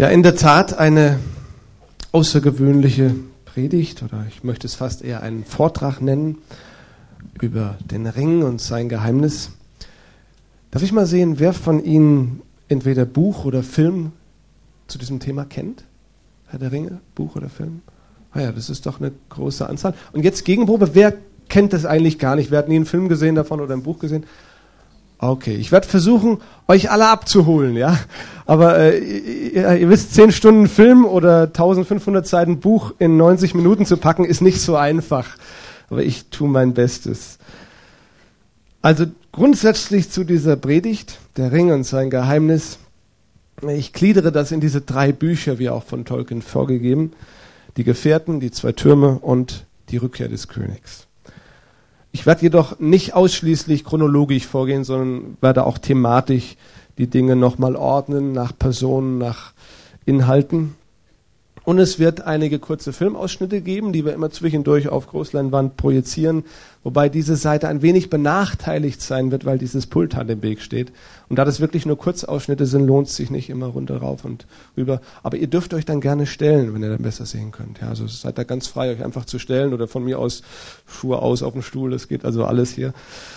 Ja, in der Tat eine außergewöhnliche Predigt, oder ich möchte es fast eher einen Vortrag nennen, über den Ring und sein Geheimnis. Darf ich mal sehen, wer von Ihnen entweder Buch oder Film zu diesem Thema kennt? Herr der Ringe, Buch oder Film? Ah ja, das ist doch eine große Anzahl. Und jetzt Gegenprobe, wer kennt das eigentlich gar nicht? Wer hat nie einen Film gesehen davon oder ein Buch gesehen? Okay, ich werde versuchen, euch alle abzuholen, ja. Aber ihr wisst, 10 Stunden Film oder 1500 Seiten Buch in 90 Minuten zu packen, ist nicht so einfach. Aber ich tue mein Bestes. Also grundsätzlich zu dieser Predigt, der Ring und sein Geheimnis. Ich gliedere das in diese 3 Bücher, wie auch von Tolkien vorgegeben. Die Gefährten, die 2 Türme und die Rückkehr des Königs. Ich werde jedoch nicht ausschließlich chronologisch vorgehen, sondern werde auch thematisch die Dinge nochmal ordnen, nach Personen, nach Inhalten. Und es wird einige kurze Filmausschnitte geben, die wir immer zwischendurch auf Großleinwand projizieren, wobei diese Seite ein wenig benachteiligt sein wird, weil dieses Pult an dem Weg steht. Und da das wirklich nur Kurzausschnitte sind, lohnt es sich nicht immer runter, rauf und rüber. Aber ihr dürft euch dann gerne stellen, wenn ihr dann besser sehen könnt. Ja, also seid da ganz frei, euch einfach zu stellen oder von mir aus Schuhe aus auf dem Stuhl, das geht also alles hier.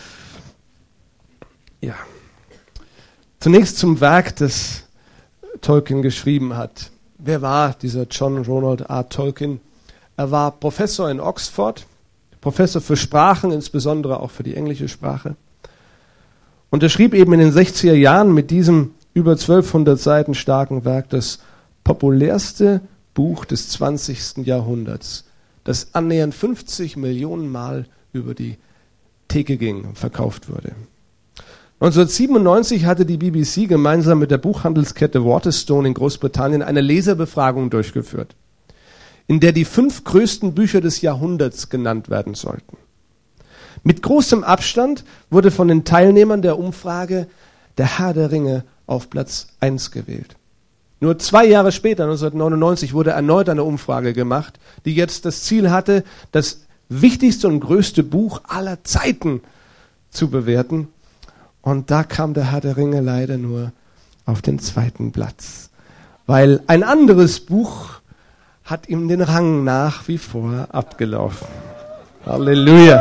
Ja. Zunächst zum Werk, das Tolkien geschrieben hat. Wer war dieser John Ronald R. Tolkien? Er war Professor in Oxford, Professor für Sprachen, insbesondere auch für die englische Sprache. Und er schrieb eben in den 60er Jahren mit diesem über 1200 Seiten starken Werk das populärste Buch des 20. Jahrhunderts, das annähernd 50 Millionen Mal über die Theke ging und verkauft wurde. 1997 hatte die BBC gemeinsam mit der Buchhandelskette Waterstone in Großbritannien eine Leserbefragung durchgeführt, in der die 5 größten Bücher des Jahrhunderts genannt werden sollten. Mit großem Abstand wurde von den Teilnehmern der Umfrage der Herr der Ringe auf Platz 1 gewählt. Nur 2 Jahre später, 1999, wurde erneut eine Umfrage gemacht, die jetzt das Ziel hatte, das wichtigste und größte Buch aller Zeiten zu bewerten. Und da kam der Herr der Ringe leider nur auf den 2. Platz, weil ein anderes Buch hat ihm den Rang nach wie vor abgelaufen. Halleluja.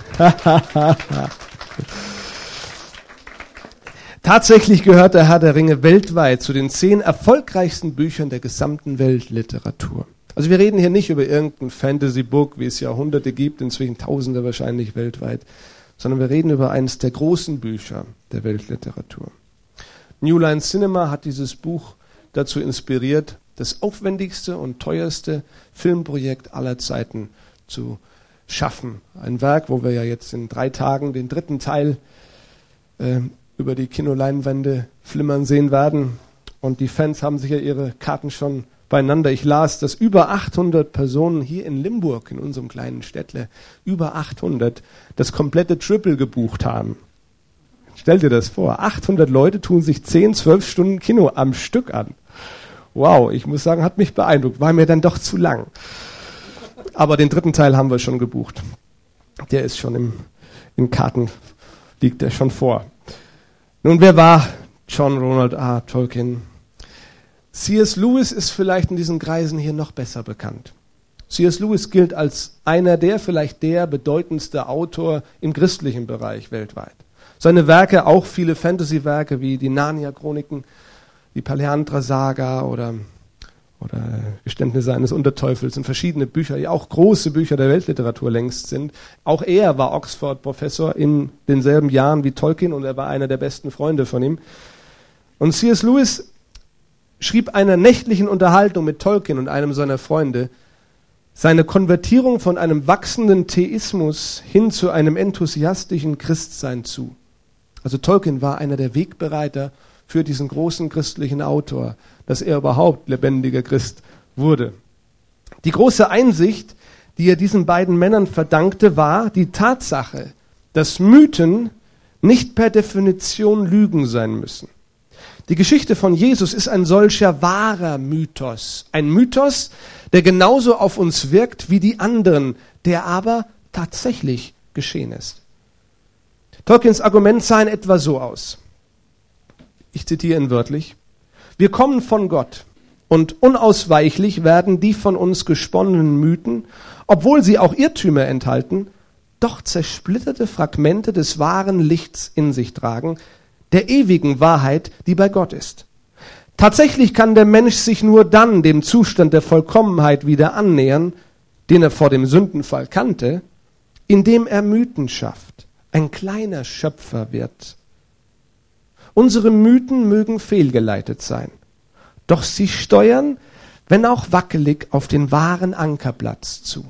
Tatsächlich gehört der Herr der Ringe weltweit zu den 10 erfolgreichsten Büchern der gesamten Weltliteratur. Also wir reden hier nicht über irgendein Fantasy-Book, wie es Jahrhunderte gibt, inzwischen Tausende wahrscheinlich weltweit, sondern wir reden über eines der großen Bücher der Weltliteratur. New Line Cinema hat dieses Buch dazu inspiriert, das aufwendigste und teuerste Filmprojekt aller Zeiten zu schaffen. Ein Werk, wo wir ja jetzt in 3 Tagen den 3. Teil über die Kinoleinwände flimmern sehen werden. Und die Fans haben sicher ihre Karten schon beieinander. Ich las, dass über 800 Personen hier in Limburg, in unserem kleinen Städtle, über 800 das komplette Triple gebucht haben. Stell dir das vor, 800 Leute tun sich 10, 12 Stunden Kino am Stück an. Wow, ich muss sagen, hat mich beeindruckt, war mir dann doch zu lang. Aber den 3. Teil haben wir schon gebucht. Der ist schon in Karten, liegt der schon vor. Nun, wer war John Ronald R. Tolkien? C.S. Lewis ist vielleicht in diesen Kreisen hier noch besser bekannt. C.S. Lewis gilt als einer vielleicht der bedeutendste Autor im christlichen Bereich weltweit. Seine Werke, auch viele Fantasy-Werke wie die Narnia-Chroniken, die Paleantra-Saga oder Geständnisse eines Unterteufels und verschiedene Bücher, die auch große Bücher der Weltliteratur längst sind. Auch er war Oxford-Professor in denselben Jahren wie Tolkien und er war einer der besten Freunde von ihm. Und C.S. Lewis schrieb einer nächtlichen Unterhaltung mit Tolkien und einem seiner Freunde seine Konvertierung von einem wachsenden Theismus hin zu einem enthusiastischen Christsein zu. Also Tolkien war einer der Wegbereiter für diesen großen christlichen Autor, dass er überhaupt lebendiger Christ wurde. Die große Einsicht, die er diesen beiden Männern verdankte, war die Tatsache, dass Mythen nicht per Definition Lügen sein müssen. Die Geschichte von Jesus ist ein solcher wahrer Mythos. Ein Mythos, der genauso auf uns wirkt wie die anderen, der aber tatsächlich geschehen ist. Tolkiens Argument sah in etwa so aus. Ich zitiere ihn wörtlich. Wir kommen von Gott und unausweichlich werden die von uns gesponnenen Mythen, obwohl sie auch Irrtümer enthalten, doch zersplitterte Fragmente des wahren Lichts in sich tragen, der ewigen Wahrheit, die bei Gott ist. Tatsächlich kann der Mensch sich nur dann dem Zustand der Vollkommenheit wieder annähern, den er vor dem Sündenfall kannte, indem er Mythen schafft, ein kleiner Schöpfer wird. Unsere Mythen mögen fehlgeleitet sein, doch sie steuern, wenn auch wackelig, auf den wahren Ankerplatz zu.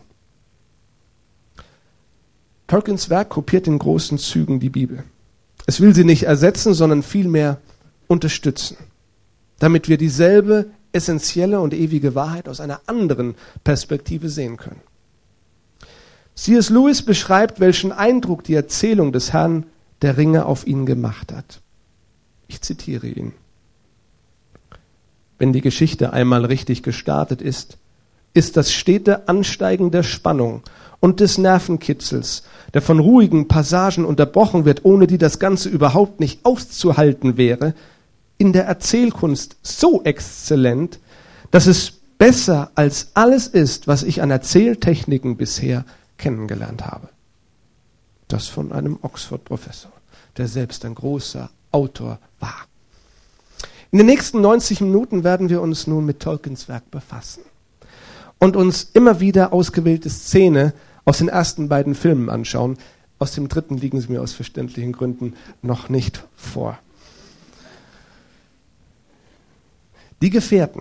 Tolkiens Werk kopiert in großen Zügen die Bibel. Es will sie nicht ersetzen, sondern vielmehr unterstützen, damit wir dieselbe essentielle und ewige Wahrheit aus einer anderen Perspektive sehen können. C.S. Lewis beschreibt, welchen Eindruck die Erzählung des Herrn der Ringe auf ihn gemacht hat. Ich zitiere ihn. Wenn die Geschichte einmal richtig gestartet ist, ist das stete Ansteigen der Spannung und des Nervenkitzels, der von ruhigen Passagen unterbrochen wird, ohne die das Ganze überhaupt nicht auszuhalten wäre, in der Erzählkunst so exzellent, dass es besser als alles ist, was ich an Erzähltechniken bisher kennengelernt habe. Das von einem Oxford-Professor, der selbst ein großer Autor war. In den nächsten 90 Minuten werden wir uns nun mit Tolkiens Werk befassen und uns immer wieder ausgewählte Szene aus den ersten beiden Filmen anschauen. Aus dem dritten liegen sie mir aus verständlichen Gründen noch nicht vor. Die Gefährten.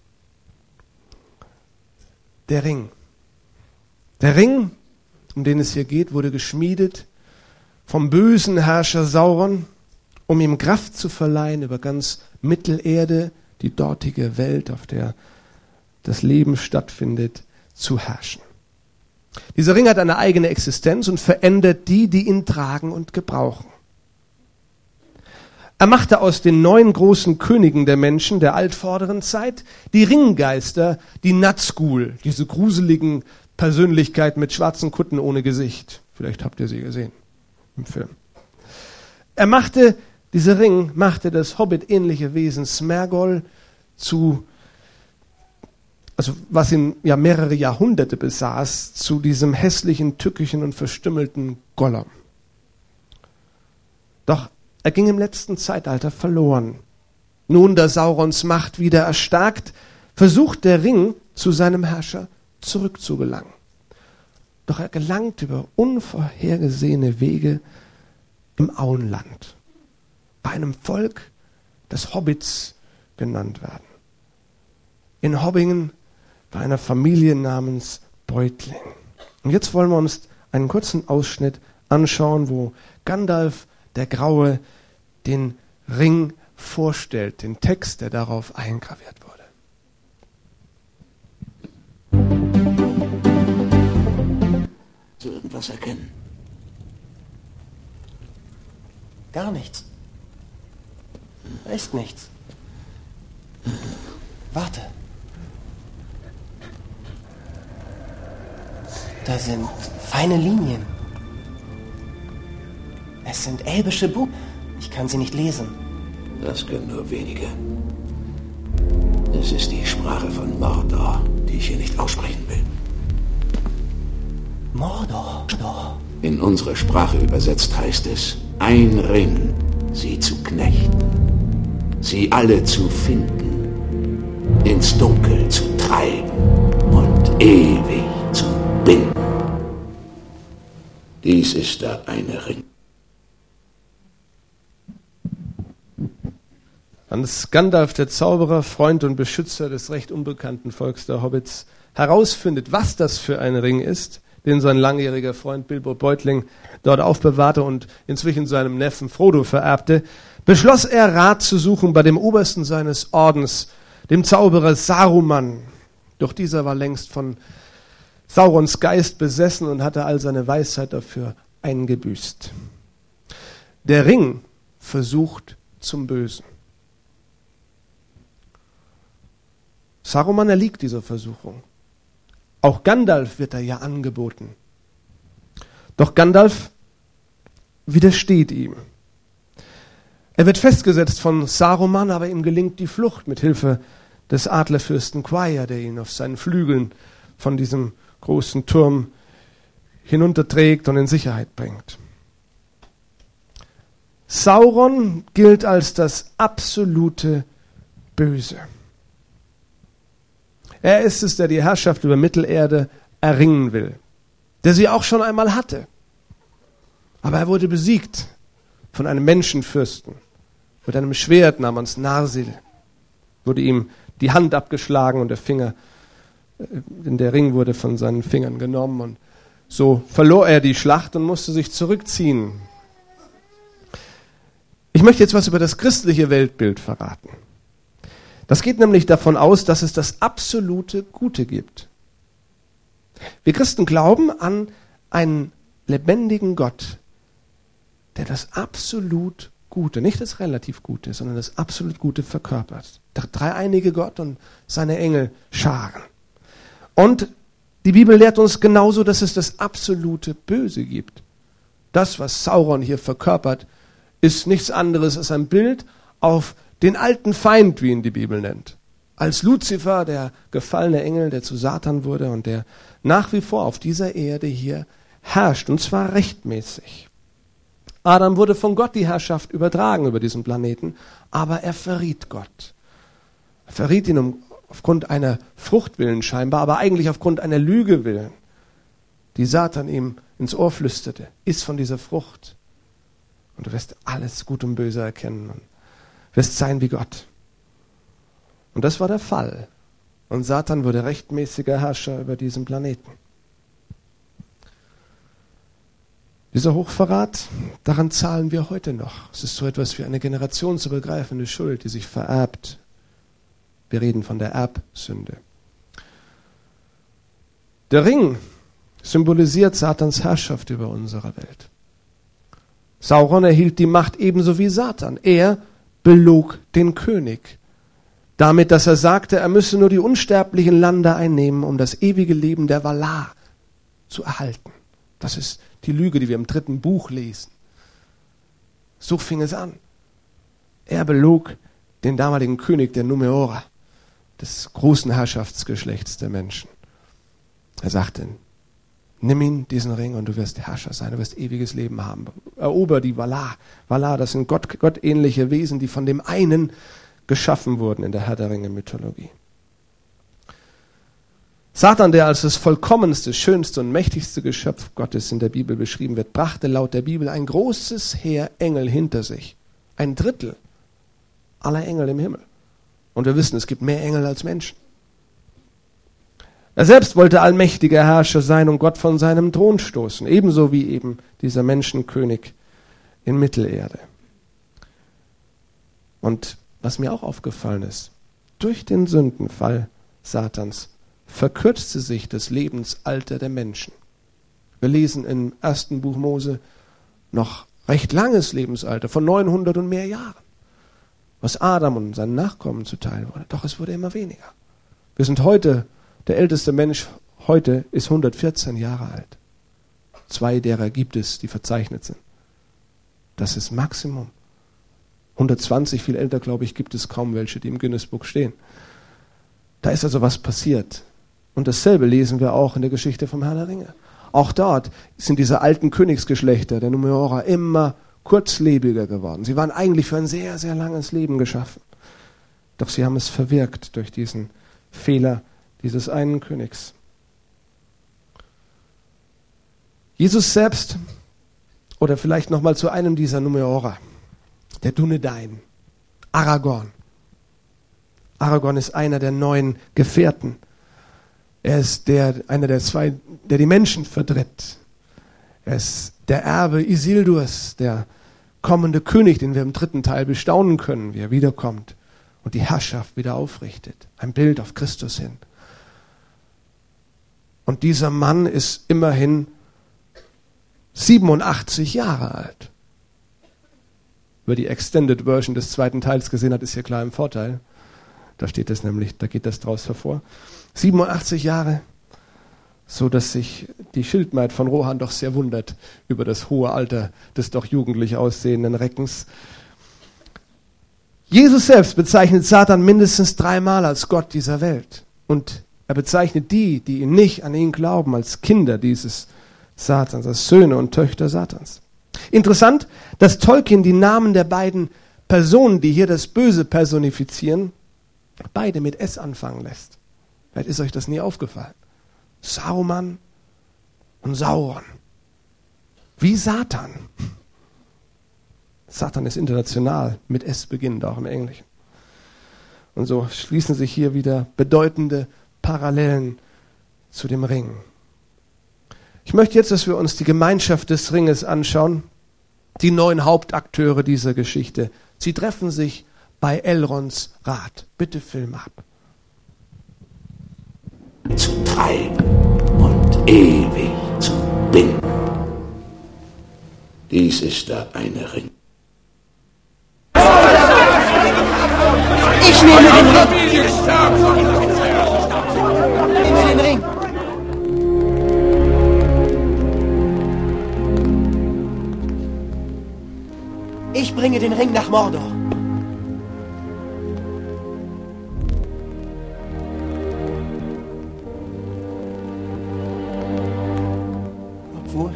Der Ring. Der Ring, um den es hier geht, wurde geschmiedet vom bösen Herrscher Sauron, um ihm Kraft zu verleihen, über ganz Mittelerde, die dortige Welt, auf der das Leben stattfindet, zu herrschen. Dieser Ring hat eine eigene Existenz und verändert die, die ihn tragen und gebrauchen. Er machte aus den 9 großen Königen der Menschen der altvorderen Zeit die Ringgeister, die Nazgul, diese gruseligen Persönlichkeiten mit schwarzen Kutten ohne Gesicht. Vielleicht habt ihr sie gesehen im Film. Dieser Ring machte das Hobbit-ähnliche Wesen Smergol was ihn ja mehrere Jahrhunderte besaß, zu diesem hässlichen, tückischen und verstümmelten Gollum. Doch er ging im letzten Zeitalter verloren. Nun, da Saurons Macht wieder erstarkt, versucht der Ring zu seinem Herrscher zurückzugelangen. Doch er gelangt über unvorhergesehene Wege im Auenland, bei einem Volk, das Hobbits genannt werden. In Hobbingen bei einer Familie namens Beutling. Und jetzt wollen wir uns einen kurzen Ausschnitt anschauen, wo Gandalf der Graue den Ring vorstellt, den Text, der darauf eingraviert wurde. So irgendwas erkennen? Gar nichts. Da ist nichts. Warte. Da sind feine Linien. Es sind elbische Buchstaben. Ich kann sie nicht lesen. Das können nur wenige. Es ist die Sprache von Mordor, die ich hier nicht aussprechen will. Mordor. In unsere Sprache übersetzt heißt es: ein Ring, sie zu knechten, sie alle zu finden, ins Dunkel zu treiben und ewig zu binden. Dies ist der eine Ring. Als Gandalf, der Zauberer, Freund und Beschützer des recht unbekannten Volks der Hobbits, herausfindet, was das für ein Ring ist, den sein langjähriger Freund Bilbo Beutling dort aufbewahrte und inzwischen seinem Neffen Frodo vererbte, beschloss er, Rat zu suchen bei dem Obersten seines Ordens, dem Zauberer Saruman. Doch dieser war längst von Saurons Geist besessen und hatte all seine Weisheit dafür eingebüßt. Der Ring versucht zum Bösen. Saruman erliegt dieser Versuchung. Auch Gandalf wird er ja angeboten. Doch Gandalf widersteht ihm. Er wird festgesetzt von Saruman, aber ihm gelingt die Flucht mit Hilfe des Adlerfürsten Quaia, der ihn auf seinen Flügeln von diesem großen Turm hinunterträgt und in Sicherheit bringt. Sauron gilt als das absolute Böse. Er ist es, der die Herrschaft über Mittelerde erringen will, der sie auch schon einmal hatte. Aber er wurde besiegt von einem Menschenfürsten mit einem Schwert namens Narsil. Wurde ihm die Hand abgeschlagen und der Ring wurde von seinen Fingern genommen und so verlor er die Schlacht und musste sich zurückziehen. Ich möchte jetzt was über das christliche Weltbild verraten. Das geht nämlich davon aus, dass es das absolute Gute gibt. Wir Christen glauben an einen lebendigen Gott, der das absolut Gute, nicht das relativ Gute, sondern das absolut Gute verkörpert. Der dreieinige Gott und seine Engel scharen. Und die Bibel lehrt uns genauso, dass es das absolute Böse gibt. Das, was Sauron hier verkörpert, ist nichts anderes als ein Bild auf den alten Feind, wie ihn die Bibel nennt. Als Luzifer, der gefallene Engel, der zu Satan wurde und der nach wie vor auf dieser Erde hier herrscht, und zwar rechtmäßig. Adam wurde von Gott die Herrschaft übertragen über diesen Planeten, aber er verriet Gott. Er verriet ihn aufgrund einer Frucht willen scheinbar, aber eigentlich aufgrund einer Lüge willen, die Satan ihm ins Ohr flüsterte. Iss von dieser Frucht und du wirst alles Gut und Böse erkennen und wirst sein wie Gott. Und das war der Fall. Und Satan wurde rechtmäßiger Herrscher über diesen Planeten. Dieser Hochverrat, daran zahlen wir heute noch. Es ist so etwas wie eine generationsübergreifende Schuld, die sich vererbt. Wir reden von der Erbsünde. Der Ring symbolisiert Satans Herrschaft über unsere Welt. Sauron erhielt die Macht ebenso wie Satan. Er belog den König. Damit, dass er sagte, er müsse nur die unsterblichen Lande einnehmen, um das ewige Leben der Valar zu erhalten. Das ist die Lüge, die wir im 3. Buch lesen. So fing es an. Er belog den damaligen König der Numenora, des großen Herrschaftsgeschlechts der Menschen. Er sagte, nimm ihn, diesen Ring, und du wirst Herrscher sein, du wirst ewiges Leben haben. Erober die Valar. Valar, das sind gottähnliche Wesen, die von dem einen geschaffen wurden in der Herr der Ringe-Mythologie. Satan, der als das vollkommenste, schönste und mächtigste Geschöpf Gottes in der Bibel beschrieben wird, brachte laut der Bibel ein großes Heer Engel hinter sich. 1/3 aller Engel im Himmel. Und wir wissen, es gibt mehr Engel als Menschen. Er selbst wollte allmächtiger Herrscher sein und Gott von seinem Thron stoßen, ebenso wie eben dieser Menschenkönig in Mittelerde. Und was mir auch aufgefallen ist, durch den Sündenfall Satans verkürzte sich das Lebensalter der Menschen. Wir lesen im 1. Buch Mose noch recht langes Lebensalter von 900 und mehr Jahren, was Adam und seinen Nachkommen zuteil wurde. Doch es wurde immer weniger. Wir sind heute, der älteste Mensch heute ist 114 Jahre alt. 2 derer gibt es, die verzeichnet sind. Das ist Maximum. 120, viel älter, glaube ich, gibt es kaum welche, die im Guinness-Buch stehen. Da ist also was passiert. Und dasselbe lesen wir auch in der Geschichte vom Herrn der Ringe. Auch dort sind diese alten Königsgeschlechter der Numenora immer kurzlebiger geworden. Sie waren eigentlich für ein sehr, sehr langes Leben geschaffen. Doch sie haben es verwirkt durch diesen Fehler dieses einen Königs. Jesus selbst, oder vielleicht nochmal zu einem dieser Numenora, der Dunedain, Aragorn. Aragorn ist einer der 9 Gefährten. Er ist einer der 2, der die Menschen vertritt. Er ist der Erbe Isildurs, der kommende König, den wir im 3. Teil bestaunen können, wie er wiederkommt und die Herrschaft wieder aufrichtet. Ein Bild auf Christus hin. Und dieser Mann ist immerhin 87 Jahre alt. Wer die Extended Version des 2. Teils gesehen hat, ist hier klar im Vorteil. Da steht es nämlich, da geht das draus hervor. 87 Jahre, so dass sich die Schildmaid von Rohan doch sehr wundert über das hohe Alter des doch jugendlich aussehenden Reckens. Jesus selbst bezeichnet Satan mindestens 3-mal als Gott dieser Welt. Und er bezeichnet die ihn nicht an ihn glauben, als Kinder dieses Satans, als Söhne und Töchter Satans. Interessant, dass Tolkien die Namen der beiden Personen, die hier das Böse personifizieren, beide mit S anfangen lässt. Vielleicht ist euch das nie aufgefallen. Saruman und Sauron. Wie Satan. Satan ist international, mit S beginnend, auch im Englischen. Und so schließen sich hier wieder bedeutende Parallelen zu dem Ring. Ich möchte jetzt, dass wir uns die Gemeinschaft des Ringes anschauen, die 9 Hauptakteure dieser Geschichte. Sie treffen sich bei Elrons Rat. Bitte Film ab. Zu treiben und ewig zu binden. Dies ist der eine Ring. Ich nehme den Ring. Ich nehme den Ring. Ich bringe den Ring nach Mordor. Obwohl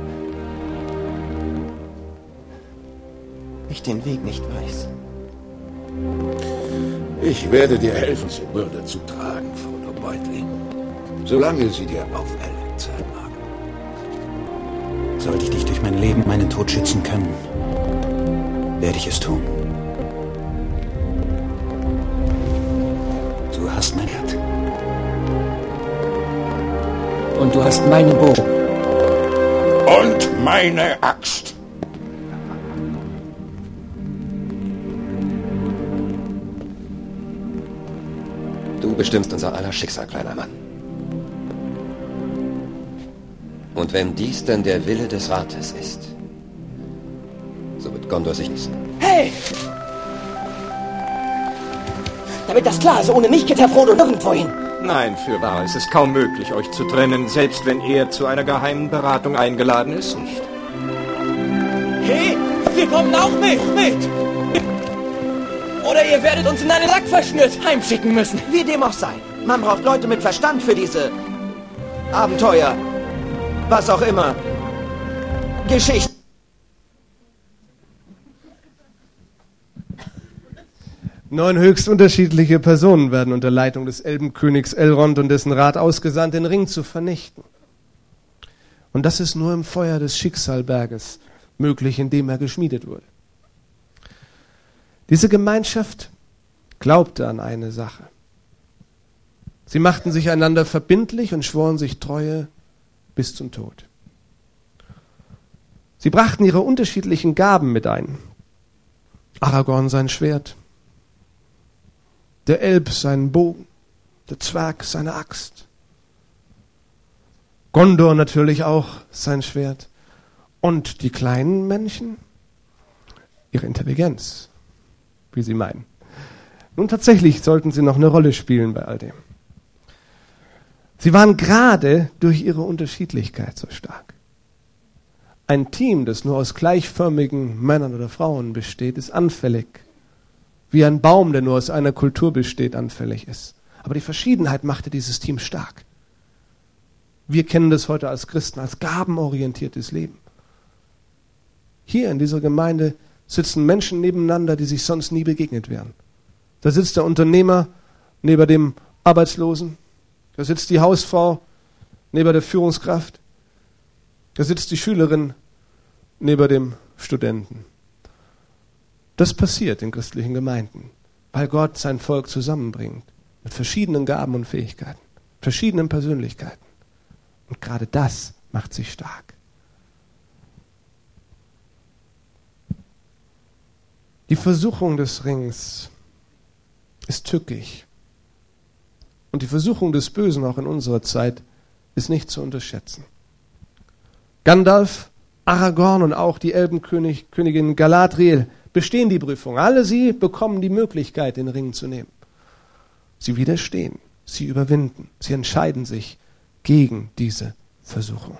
ich den Weg nicht weiß. Ich werde dir helfen, Simurda zu tragen, Frodo Beutling. Solange sie dir auferlegt sein mag. Sollte ich dich durch mein Leben, meinen Tod schützen können, werde ich es tun. Du hast mein Herz. Und du hast meinen Bogen. Und meine Axt. Du bestimmst unser aller Schicksal, kleiner Mann. Und wenn dies denn der Wille des Rates ist, so wird Gondor sich nicht. Hey! Damit das klar ist, ohne mich geht Herr Frodo nirgendwo hin. Nein, fürwahr, es ist kaum möglich, euch zu trennen, selbst wenn er zu einer geheimen Beratung eingeladen ist, nicht? Hey, wir kommen auch mit! Oder ihr werdet uns in einen Sack verschnürt heimschicken müssen. Wie dem auch sei. Man braucht Leute mit Verstand für diese Abenteuer. Was auch immer. Geschichte. 9 höchst unterschiedliche Personen werden unter Leitung des Elbenkönigs Elrond und dessen Rat ausgesandt, den Ring zu vernichten. Und das ist nur im Feuer des Schicksalberges möglich, in dem er geschmiedet wurde. Diese Gemeinschaft glaubte an eine Sache. Sie machten sich einander verbindlich und schworen sich Treue bis zum Tod. Sie brachten ihre unterschiedlichen Gaben mit ein. Aragorn sein Schwert, der Elb seinen Bogen, der Zwerg seine Axt. Gondor natürlich auch sein Schwert. Und die kleinen Menschen ihre Intelligenz, wie sie meinen. Nun tatsächlich sollten sie noch eine Rolle spielen bei all dem. Sie waren gerade durch ihre Unterschiedlichkeit so stark. Ein Team, das nur aus gleichförmigen Männern oder Frauen besteht, ist anfällig. Wie ein Baum, der nur aus einer Kultur besteht, anfällig ist. Aber die Verschiedenheit machte dieses Team stark. Wir kennen das heute als Christen, als gabenorientiertes Leben. Hier in dieser Gemeinde sitzen Menschen nebeneinander, die sich sonst nie begegnet wären. Da sitzt der Unternehmer neben dem Arbeitslosen. Da sitzt die Hausfrau neben der Führungskraft. Da sitzt die Schülerin neben dem Studenten. Das passiert in christlichen Gemeinden, weil Gott sein Volk zusammenbringt mit verschiedenen Gaben und Fähigkeiten, verschiedenen Persönlichkeiten. Und gerade das macht sich stark. Die Versuchung des Rings ist tückisch. Und die Versuchung des Bösen auch in unserer Zeit ist nicht zu unterschätzen. Gandalf, Aragorn und auch die Elbenkönigin Galadriel bestehen die Prüfung. Alle sie bekommen die Möglichkeit, den Ring zu nehmen. Sie widerstehen, sie überwinden, sie entscheiden sich gegen diese Versuchung.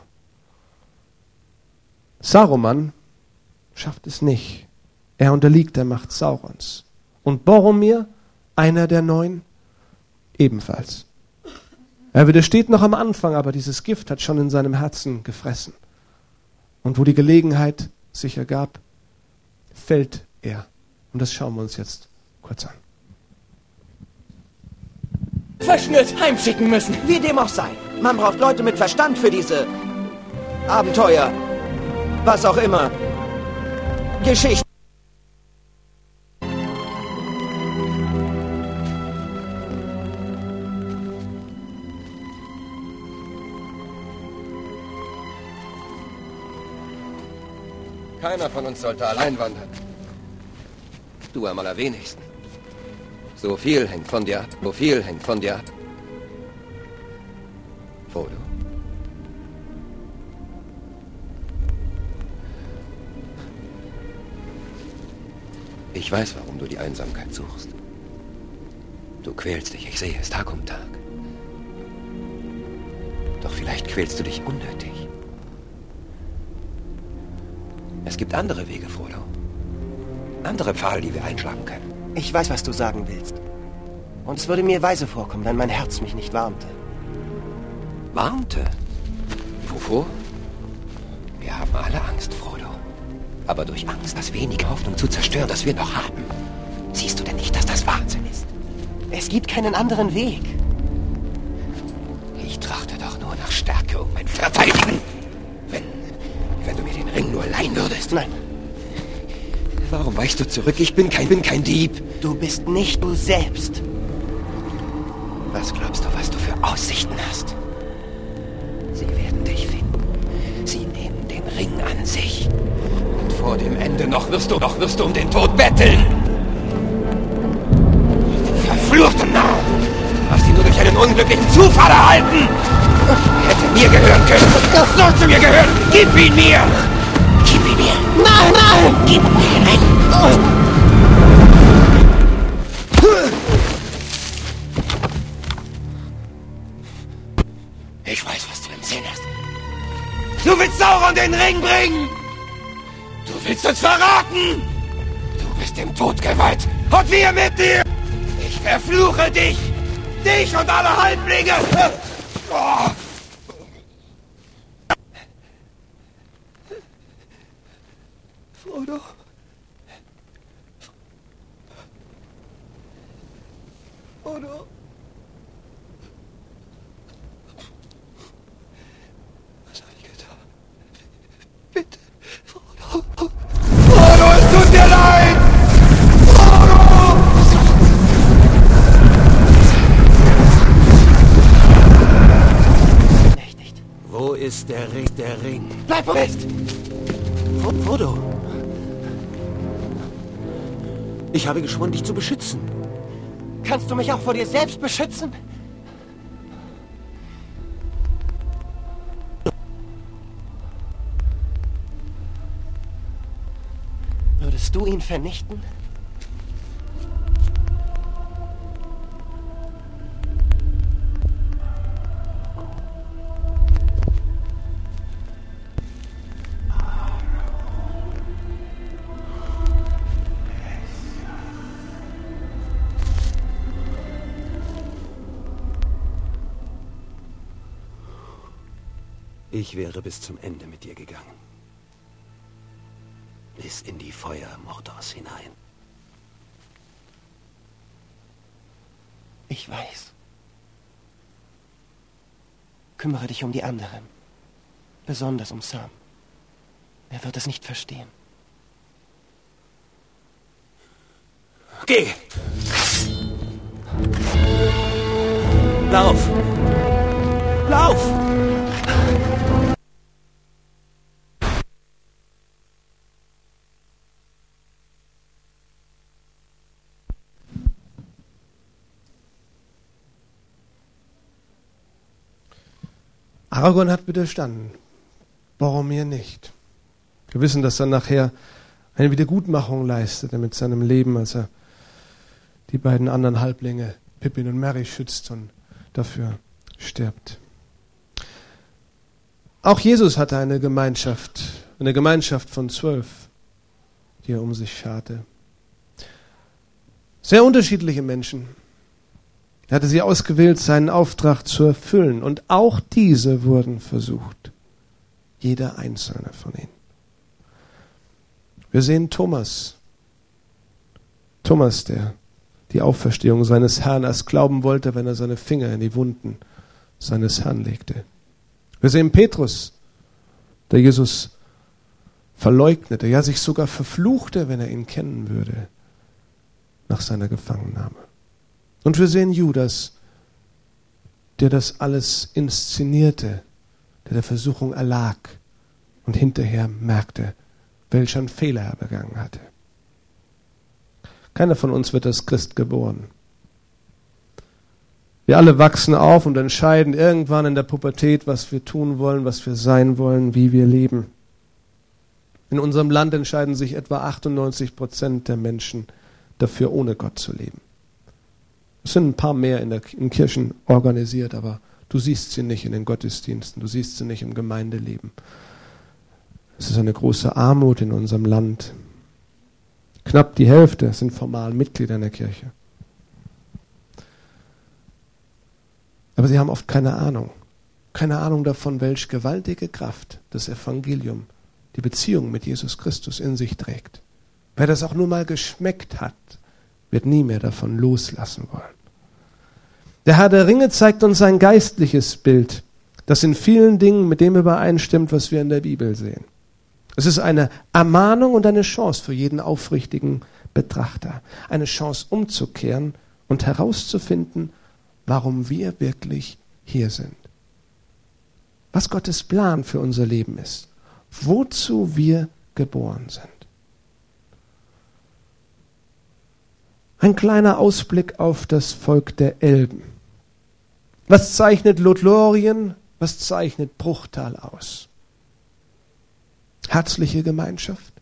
Saruman schafft es nicht. Er unterliegt der Macht Saurons. Und Boromir, einer der 9, ebenfalls. Er widersteht noch am Anfang, aber dieses Gift hat schon in seinem Herzen gefressen. Und wo die Gelegenheit sich ergab, fällt er. Und das schauen wir uns jetzt kurz an. Verschnürt heimschicken müssen. Wie dem auch sei. Man braucht Leute mit Verstand für diese Abenteuer. Was auch immer. Geschichte. Keiner von uns sollte allein wandern. Du am allerwenigsten. So viel hängt von dir ab. So viel hängt von dir ab. Frodo. Ich weiß, warum du die Einsamkeit suchst. Du quälst dich, ich sehe es Tag um Tag. Doch vielleicht quälst du dich unnötig. Es gibt andere Wege, Frodo. Andere Pfade, die wir einschlagen können. Ich weiß, was du sagen willst. Und es würde mir weise vorkommen, wenn mein Herz mich nicht warmte. Warnte? Wovor? Wir haben alle Angst, Frodo. Aber durch Angst das wenige Hoffnung zu zerstören, das wir noch haben. Siehst du denn nicht, dass das Wahnsinn ist? Es gibt keinen anderen Weg. Ich trachte doch nur nach Stärke um mein Verteidigen. Wenn du mir den Ring nur leihen würdest. Nein. Warum weichst du zurück? Ich bin kein Dieb. Du bist nicht du selbst. Was glaubst du, was du für Aussichten hast? Sie werden dich finden. Sie nehmen den Ring an sich. Und vor dem Ende noch wirst du um den Tod betteln. Du verfluchten Narr! Hast ihn nur durch einen unglücklichen Zufall erhalten! Hätte mir gehören können! Das sollte mir gehören! Gib ihn mir! Gib ihn mir! Nein, nein! Gib mir den Ring! Ich weiß, was du im Sinn hast. Du willst Sauron den Ring bringen! Du willst uns verraten! Du bist dem Tod geweiht! Und wir mit dir! Ich verfluche dich! Dich und alle Halblinge! Oh. Frodo. Frodo. Was habe ich getan? Bitte, Frodo. Frodo, es tut dir leid! Frodo! Nicht. Wo ist der Ring? Bleib fest! Frodo. Ich habe geschworen, dich zu beschützen. Kannst du mich auch vor dir selbst beschützen? Würdest du ihn vernichten? Ich wäre bis zum Ende mit dir gegangen. Bis in die Feuer Mordors hinein. Ich weiß. Kümmere dich um die anderen. Besonders um Sam. Er wird es nicht verstehen. Geh! Lauf! Lauf! Aragorn hat widerstanden, Boromir nicht. Wir wissen, dass er nachher eine Wiedergutmachung leistete mit seinem Leben, als er die beiden anderen Halblinge, Pippin und Merry, schützt und dafür stirbt. Auch Jesus hatte eine Gemeinschaft von 12, die er um sich scharte. Sehr unterschiedliche Menschen. Er hatte sie ausgewählt, seinen Auftrag zu erfüllen. Und auch diese wurden versucht. Jeder einzelne von ihnen. Wir sehen Thomas. Thomas, der die Auferstehung seines Herrn erst glauben wollte, wenn er seine Finger in die Wunden seines Herrn legte. Wir sehen Petrus, der Jesus verleugnete, ja sich sogar verfluchte, wenn er ihn kennen würde, nach seiner Gefangennahme. Und wir sehen Judas, der das alles inszenierte, der Versuchung erlag und hinterher merkte, welchen Fehler er begangen hatte. Keiner von uns wird als Christ geboren. Wir alle wachsen auf und entscheiden irgendwann in der Pubertät, was wir tun wollen, was wir sein wollen, wie wir leben. In unserem Land entscheiden sich etwa 98% der Menschen dafür, ohne Gott zu leben. Es sind ein paar mehr in Kirchen organisiert, aber du siehst sie nicht in den Gottesdiensten, du siehst sie nicht im Gemeindeleben. Es ist eine große Armut in unserem Land. Knapp die Hälfte sind formal Mitglieder in der Kirche. Aber sie haben oft keine Ahnung davon, welche gewaltige Kraft das Evangelium, die Beziehung mit Jesus Christus in sich trägt. Wer das auch nur mal geschmeckt hat, wird nie mehr davon loslassen wollen. Der Herr der Ringe zeigt uns ein geistliches Bild, das in vielen Dingen mit dem übereinstimmt, was wir in der Bibel sehen. Es ist eine Ermahnung und eine Chance für jeden aufrichtigen Betrachter. Eine Chance umzukehren und herauszufinden, warum wir wirklich hier sind. Was Gottes Plan für unser Leben ist. Wozu wir geboren sind. Ein kleiner Ausblick auf das Volk der Elben. Was zeichnet Lothlorien, was zeichnet Bruchtal aus? Herzliche Gemeinschaft,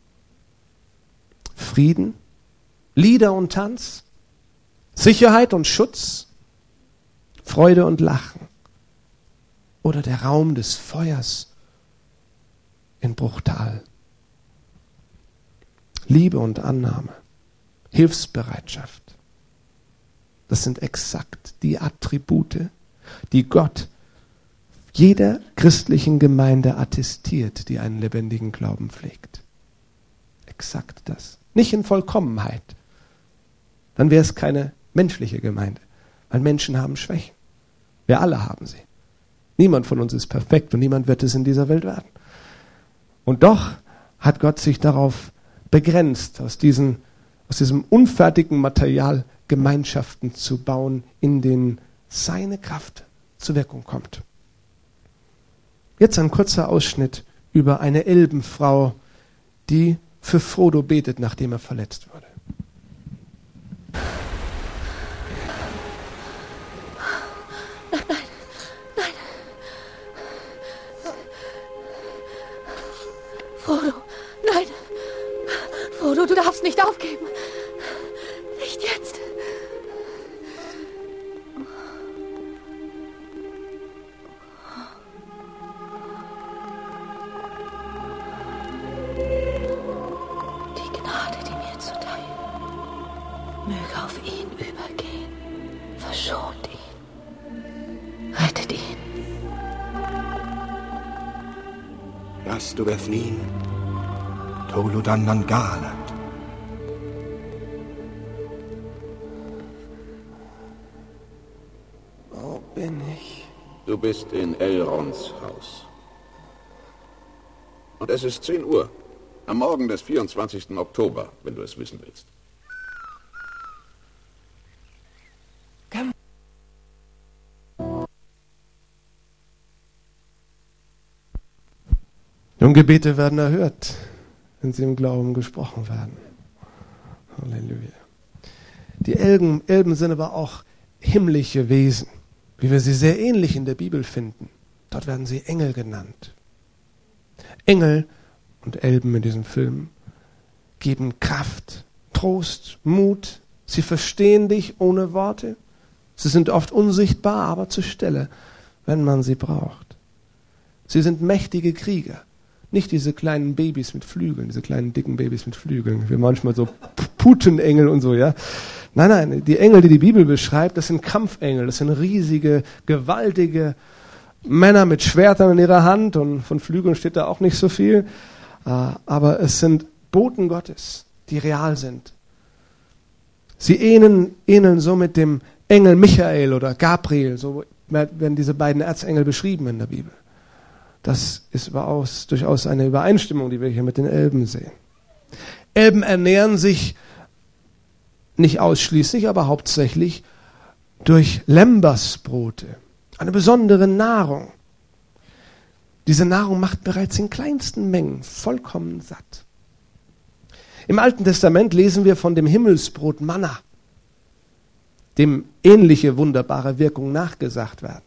Frieden, Lieder und Tanz, Sicherheit und Schutz, Freude und Lachen oder der Raum des Feuers in Bruchtal. Liebe und Annahme, Hilfsbereitschaft. Das sind exakt die Attribute, die Gott jeder christlichen Gemeinde attestiert, die einen lebendigen Glauben pflegt. Exakt das. Nicht in Vollkommenheit. Dann wäre es keine menschliche Gemeinde. Weil Menschen haben Schwächen. Wir alle haben sie. Niemand von uns ist perfekt und niemand wird es in dieser Welt werden. Und doch hat Gott sich darauf begrenzt, aus diesem unfertigen Material Gemeinschaften zu bauen, in denen seine Kraft zur Wirkung kommt. Jetzt ein kurzer Ausschnitt über eine Elbenfrau, die für Frodo betet, nachdem er verletzt wurde. Nein. Frodo, nein. Frodo, du darfst nicht aufgeben. Nicht jetzt. Verschont ihn. Rettet ihn. Lasst du fliehen. Toludan Nangaland. Wo bin ich? Du bist in Elrons Haus. Und es ist 10 Uhr. Am Morgen des 24. Oktober, wenn du es wissen willst. Gebete werden erhört, wenn sie im Glauben gesprochen werden. Halleluja. Die Elben sind aber auch himmlische Wesen, wie wir sie sehr ähnlich in der Bibel finden. Dort werden sie Engel genannt. Engel und Elben in diesem Film geben Kraft, Trost, Mut. Sie verstehen dich ohne Worte. Sie sind oft unsichtbar, aber zur Stelle, wenn man sie braucht. Sie sind mächtige Krieger. Nicht diese kleinen Babys mit Flügeln, diese kleinen dicken Babys mit Flügeln, wie manchmal so Putenengel und so, ja. Nein, die Engel, die die Bibel beschreibt, das sind Kampfengel, das sind riesige, gewaltige Männer mit Schwertern in ihrer Hand und von Flügeln steht da auch nicht so viel, aber es sind Boten Gottes, die real sind. Sie ähneln so mit dem Engel Michael oder Gabriel, so werden diese beiden Erzengel beschrieben in der Bibel. Das ist durchaus eine Übereinstimmung, die wir hier mit den Elben sehen. Elben ernähren sich nicht ausschließlich, aber hauptsächlich durch Lembasbrote, eine besondere Nahrung. Diese Nahrung macht bereits in kleinsten Mengen vollkommen satt. Im Alten Testament lesen wir von dem Himmelsbrot Manna, dem ähnliche wunderbare Wirkungen nachgesagt werden.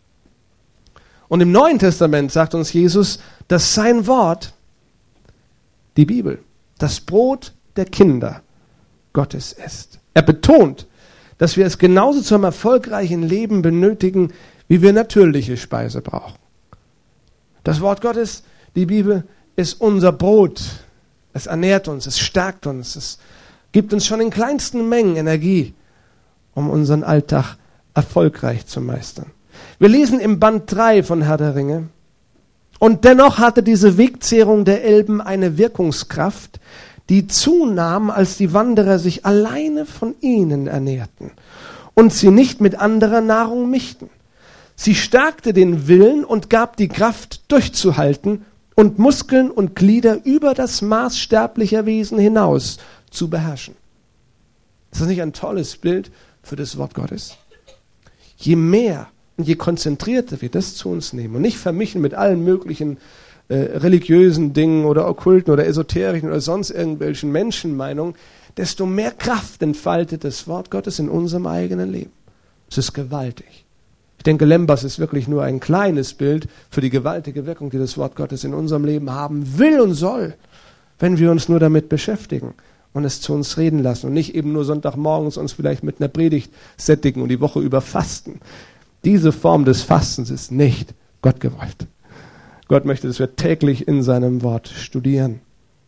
Und im Neuen Testament sagt uns Jesus, dass sein Wort, die Bibel, das Brot der Kinder Gottes ist. Er betont, dass wir es genauso zum erfolgreichen Leben benötigen, wie wir natürliche Speise brauchen. Das Wort Gottes, die Bibel, ist unser Brot. Es ernährt uns, es stärkt uns, es gibt uns schon in kleinsten Mengen Energie, um unseren Alltag erfolgreich zu meistern. Wir lesen im Band 3 von Herr der Ringe, und dennoch hatte diese Wegzehrung der Elben eine Wirkungskraft, die zunahm, als die Wanderer sich alleine von ihnen ernährten und sie nicht mit anderer Nahrung mischten. Sie stärkte den Willen und gab die Kraft, durchzuhalten und Muskeln und Glieder über das Maß sterblicher Wesen hinaus zu beherrschen. Ist das nicht ein tolles Bild für das Wort Gottes? Je mehr und je konzentrierter wir das zu uns nehmen und nicht vermischen mit allen möglichen religiösen Dingen oder okkulten oder esoterischen oder sonst irgendwelchen Menschenmeinungen, desto mehr Kraft entfaltet das Wort Gottes in unserem eigenen Leben. Es ist gewaltig. Ich denke, Lembas ist wirklich nur ein kleines Bild für die gewaltige Wirkung, die das Wort Gottes in unserem Leben haben will und soll, wenn wir uns nur damit beschäftigen und es zu uns reden lassen und nicht eben nur Sonntagmorgens uns vielleicht mit einer Predigt sättigen und die Woche über fasten. Diese Form des Fastens ist nicht Gott gewollt. Gott möchte, dass wir täglich in seinem Wort studieren.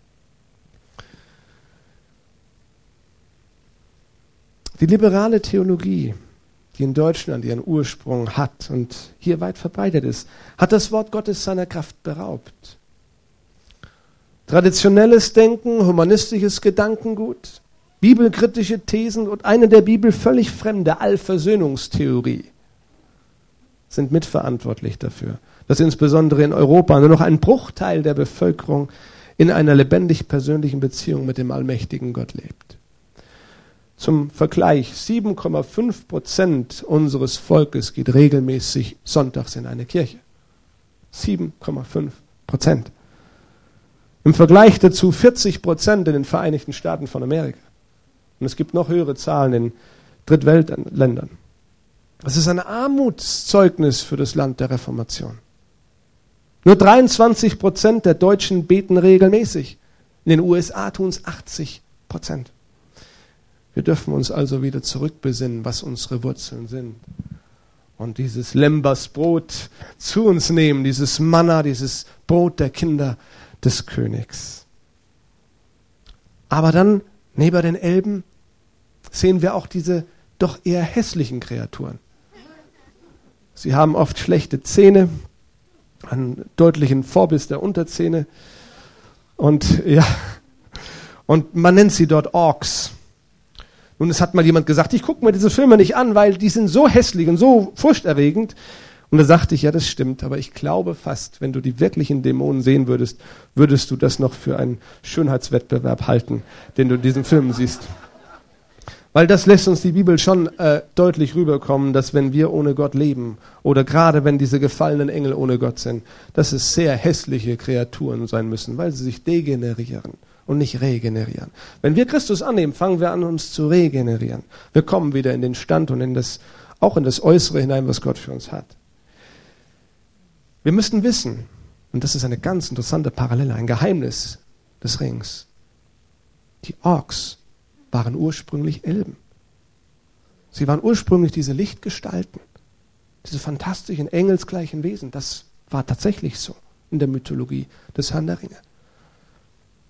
Die liberale Theologie, die in Deutschland ihren Ursprung hat und hier weit verbreitet ist, hat das Wort Gottes seiner Kraft beraubt. Traditionelles Denken, humanistisches Gedankengut, bibelkritische Thesen und eine der Bibel völlig fremde Allversöhnungstheorie sind mitverantwortlich dafür, dass insbesondere in Europa nur noch ein Bruchteil der Bevölkerung in einer lebendig persönlichen Beziehung mit dem allmächtigen Gott lebt. Zum Vergleich, 7,5% unseres Volkes geht regelmäßig sonntags in eine Kirche. 7,5%. Im Vergleich dazu 40% in den Vereinigten Staaten von Amerika. Und es gibt noch höhere Zahlen in Drittweltländern. Das ist ein Armutszeugnis für das Land der Reformation. Nur 23% der Deutschen beten regelmäßig. In den USA tun es 80%. Wir dürfen uns also wieder zurückbesinnen, was unsere Wurzeln sind. Und dieses Lembasbrot zu uns nehmen, dieses Manna, dieses Brot der Kinder des Königs. Aber dann, neben den Elben, sehen wir auch diese doch eher hässlichen Kreaturen. Sie haben oft schlechte Zähne, einen deutlichen Vorbiss der Unterzähne und man nennt sie dort Orks. Nun, es hat mal jemand gesagt, ich gucke mir diese Filme nicht an, weil die sind so hässlich und so furchterregend. Und da sagte ich, ja, das stimmt, aber ich glaube fast, wenn du die wirklichen Dämonen sehen würdest, würdest du das noch für einen Schönheitswettbewerb halten, den du in diesen Filmen siehst. Weil das lässt uns die Bibel schon deutlich rüberkommen, dass wenn wir ohne Gott leben oder gerade wenn diese gefallenen Engel ohne Gott sind, dass es sehr hässliche Kreaturen sein müssen, weil sie sich degenerieren und nicht regenerieren. Wenn wir Christus annehmen, fangen wir an, uns zu regenerieren. Wir kommen wieder in den Stand und auch in das Äußere hinein, was Gott für uns hat. Wir müssen wissen, und das ist eine ganz interessante Parallele, ein Geheimnis des Rings. Die Orks waren ursprünglich Elben. Sie waren ursprünglich diese Lichtgestalten, diese fantastischen engelsgleichen Wesen. Das war tatsächlich so in der Mythologie des Herrn der Ringe.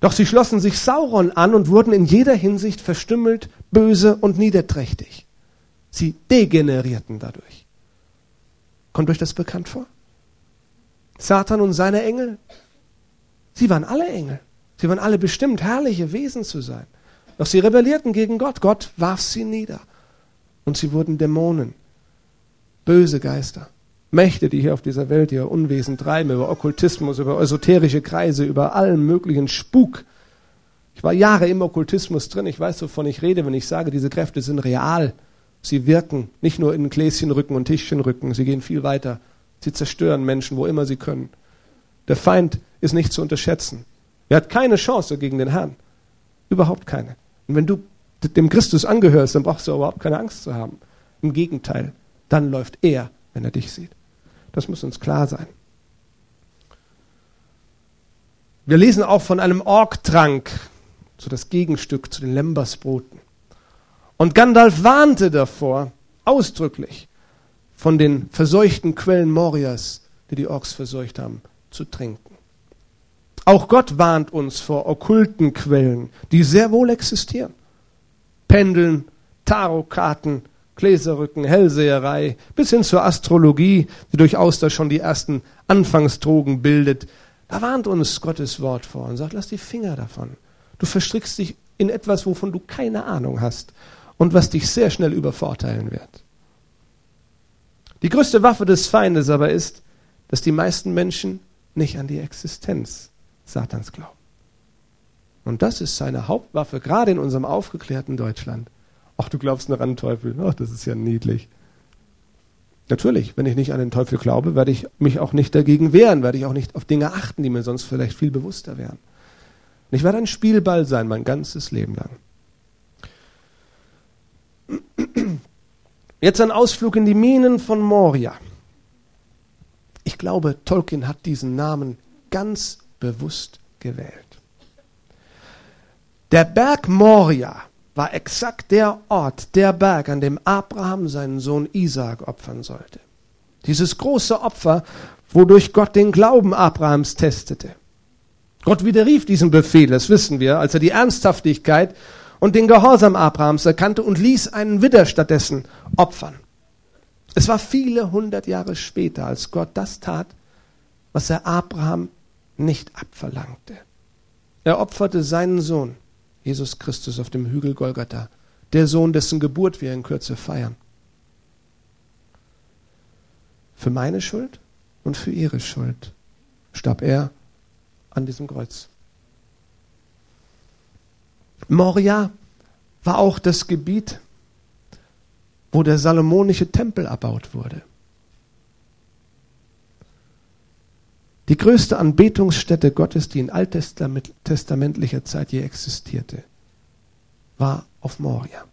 Doch sie schlossen sich Sauron an und wurden in jeder Hinsicht verstümmelt, böse und niederträchtig. Sie degenerierten dadurch. Kommt euch das bekannt vor? Satan und seine Engel, sie waren alle Engel. Sie waren alle bestimmt, herrliche Wesen zu sein. Doch sie rebellierten gegen Gott. Gott warf sie nieder. Und sie wurden Dämonen, böse Geister, Mächte, die hier auf dieser Welt ihr Unwesen treiben, über Okkultismus, über esoterische Kreise, über allen möglichen Spuk. Ich war Jahre im Okkultismus drin. Ich weiß, wovon ich rede, wenn ich sage, diese Kräfte sind real. Sie wirken nicht nur in Gläschenrücken und Tischchenrücken. Sie gehen viel weiter. Sie zerstören Menschen, wo immer sie können. Der Feind ist nicht zu unterschätzen. Er hat keine Chance gegen den Herrn. Überhaupt keine. Und wenn du dem Christus angehörst, dann brauchst du überhaupt keine Angst zu haben. Im Gegenteil, dann läuft er, wenn er dich sieht. Das muss uns klar sein. Wir lesen auch von einem Orgtrank, so das Gegenstück zu den Lembersbroten. Und Gandalf warnte davor, ausdrücklich, von den verseuchten Quellen Morias, die die Orks verseucht haben, zu trinken. Auch Gott warnt uns vor okkulten Quellen, die sehr wohl existieren. Pendeln, Tarotkarten, Gläserrücken, Hellseherei, bis hin zur Astrologie, die durchaus da schon die ersten Anfangsdrogen bildet. Da warnt uns Gottes Wort vor und sagt, lass die Finger davon. Du verstrickst dich in etwas, wovon du keine Ahnung hast und was dich sehr schnell übervorteilen wird. Die größte Waffe des Feindes aber ist, dass die meisten Menschen nicht an die Existenz Satans glauben. Und das ist seine Hauptwaffe, gerade in unserem aufgeklärten Deutschland. Ach, du glaubst noch an den Teufel. Ach, das ist ja niedlich. Natürlich, wenn ich nicht an den Teufel glaube, werde ich mich auch nicht dagegen wehren, werde ich auch nicht auf Dinge achten, die mir sonst vielleicht viel bewusster wären. Und ich werde ein Spielball sein, mein ganzes Leben lang. Jetzt ein Ausflug in die Minen von Moria. Ich glaube, Tolkien hat diesen Namen ganz bewusst gewählt. Der Berg Moria war exakt der Ort, der Berg, an dem Abraham seinen Sohn Isaak opfern sollte. Dieses große Opfer, wodurch Gott den Glauben Abrahams testete. Gott widerrief diesen Befehl, das wissen wir, als er die Ernsthaftigkeit und den Gehorsam Abrahams erkannte und ließ einen Widder stattdessen opfern. Es war viele 100 Jahre später, als Gott das tat, was er Abraham nicht abverlangte. Er opferte seinen Sohn, Jesus Christus, auf dem Hügel Golgatha, der Sohn, dessen Geburt wir in Kürze feiern. Für meine Schuld und für ihre Schuld starb er an diesem Kreuz. Moria war auch das Gebiet, wo der salomonische Tempel erbaut wurde. Die größte Anbetungsstätte Gottes, die in alttestamentlicher Zeit je existierte, war auf Moria.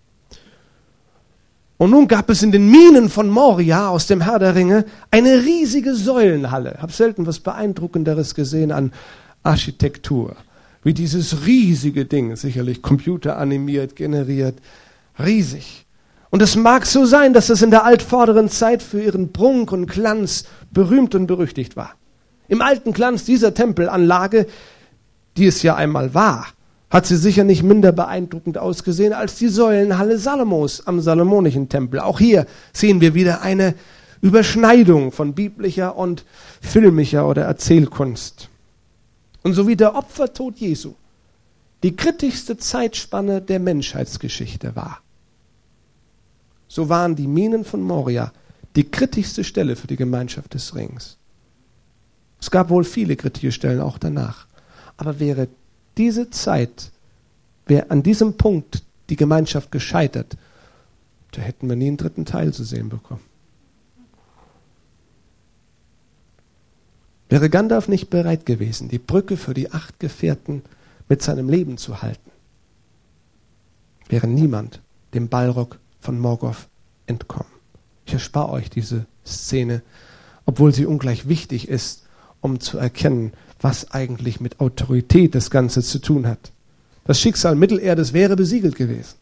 Und nun gab es in den Minen von Moria aus dem Herr der Ringe eine riesige Säulenhalle. Ich habe selten was Beeindruckenderes gesehen an Architektur, wie dieses riesige Ding, sicherlich computeranimiert, generiert, riesig. Und es mag so sein, dass es in der altvorderen Zeit für ihren Prunk und Glanz berühmt und berüchtigt war. Im alten Glanz dieser Tempelanlage, die es ja einmal war, hat sie sicher nicht minder beeindruckend ausgesehen als die Säulenhalle Salomos am Salomonischen Tempel. Auch hier sehen wir wieder eine Überschneidung von biblischer und filmischer oder Erzählkunst. Und so wie der Opfertod Jesu die kritischste Zeitspanne der Menschheitsgeschichte war, so waren die Minen von Moria die kritischste Stelle für die Gemeinschaft des Rings. Es gab wohl viele kritische Stellen auch danach. Aber wäre diese Zeit, wäre an diesem Punkt die Gemeinschaft gescheitert, da hätten wir nie einen dritten Teil zu sehen bekommen. Wäre Gandalf nicht bereit gewesen, die Brücke für die 8 Gefährten mit seinem Leben zu halten, wäre niemand dem Balrog von Morgoth entkommen. Ich erspare euch diese Szene, obwohl sie ungleich wichtig ist, um zu erkennen, was eigentlich mit Autorität das Ganze zu tun hat. Das Schicksal Mittelerdes wäre besiegelt gewesen.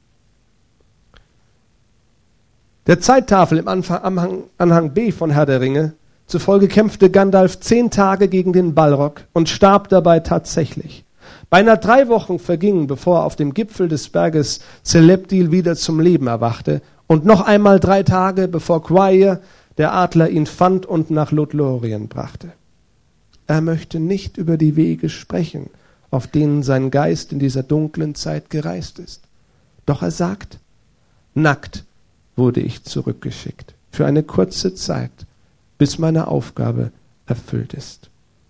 Der Zeittafel im Anhang B von Herr der Ringe zufolge kämpfte Gandalf 10 Tage gegen den Balrog und starb dabei tatsächlich. Beinahe 3 Wochen vergingen, bevor er auf dem Gipfel des Berges Celebdil wieder zum Leben erwachte, und noch einmal 3 Tage, bevor Quair, der Adler, ihn fand und nach Lothlorien brachte. Er möchte nicht über die Wege sprechen, auf denen sein Geist in dieser dunklen Zeit gereist ist. Doch er sagt, nackt wurde ich zurückgeschickt, für eine kurze Zeit, bis meine Aufgabe erfüllt ist.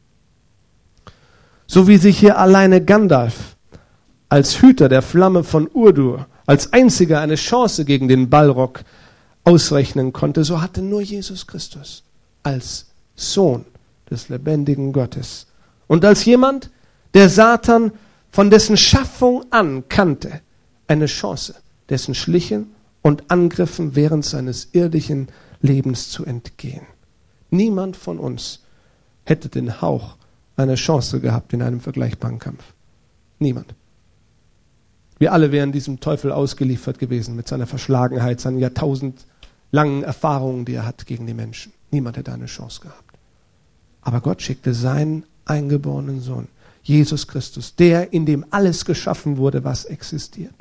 So wie sich hier alleine Gandalf als Hüter der Flamme von Urdur, als einziger eine Chance gegen den Balrog ausrechnen konnte, so hatte nur Jesus Christus als Sohn des lebendigen Gottes und als jemand, der Satan von dessen Schaffung an kannte, eine Chance, dessen Schlichen und Angriffen während seines irdischen Lebens zu entgehen. Niemand von uns hätte den Hauch einer Chance gehabt in einem vergleichbaren Kampf. Niemand. Wir alle wären diesem Teufel ausgeliefert gewesen mit seiner Verschlagenheit, seinen jahrtausendlangen Erfahrungen, die er hat gegen die Menschen. Niemand hätte eine Chance gehabt. Aber Gott schickte seinen eingeborenen Sohn, Jesus Christus, der, in dem alles geschaffen wurde, was existiert.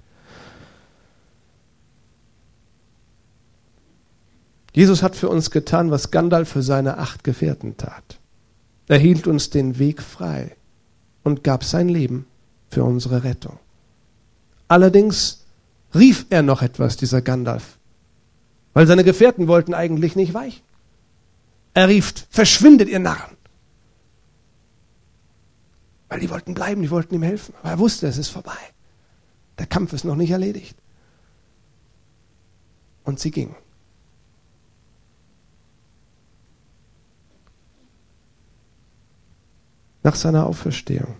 Jesus hat für uns getan, was Gandalf für seine 8 Gefährten tat. Er hielt uns den Weg frei und gab sein Leben für unsere Rettung. Allerdings rief er noch etwas, dieser Gandalf, weil seine Gefährten wollten eigentlich nicht weichen. Er rief, verschwindet, ihr Narren. Weil die wollten bleiben, die wollten ihm helfen. Aber er wusste, es ist vorbei. Der Kampf ist noch nicht erledigt. Und sie gingen. Nach seiner Auferstehung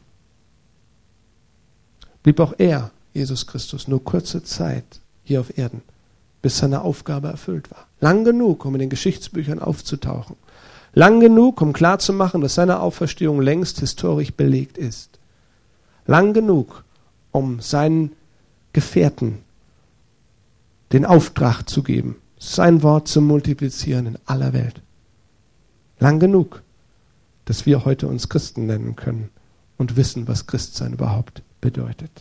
blieb auch er, Jesus Christus, nur kurze Zeit hier auf Erden, bis seine Aufgabe erfüllt war. Lang genug, um in den Geschichtsbüchern aufzutauchen. Lang genug, um klarzumachen, dass seine Auferstehung längst historisch belegt ist. Lang genug, um seinen Gefährten den Auftrag zu geben, sein Wort zu multiplizieren in aller Welt. Lang genug, dass wir heute uns Christen nennen können und wissen, was Christsein überhaupt bedeutet.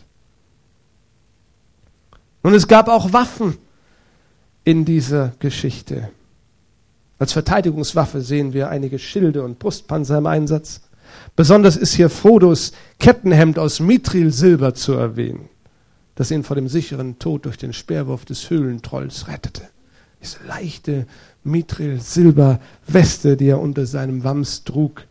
Und es gab auch Waffen in dieser Geschichte. Als Verteidigungswaffe sehen wir einige Schilde und Brustpanzer im Einsatz. Besonders ist hier Frodos Kettenhemd aus Mithril-Silber zu erwähnen, das ihn vor dem sicheren Tod durch den Speerwurf des Höhlentrolls rettete. Diese leichte Mithril-Silber-Weste, die er unter seinem Wams trug.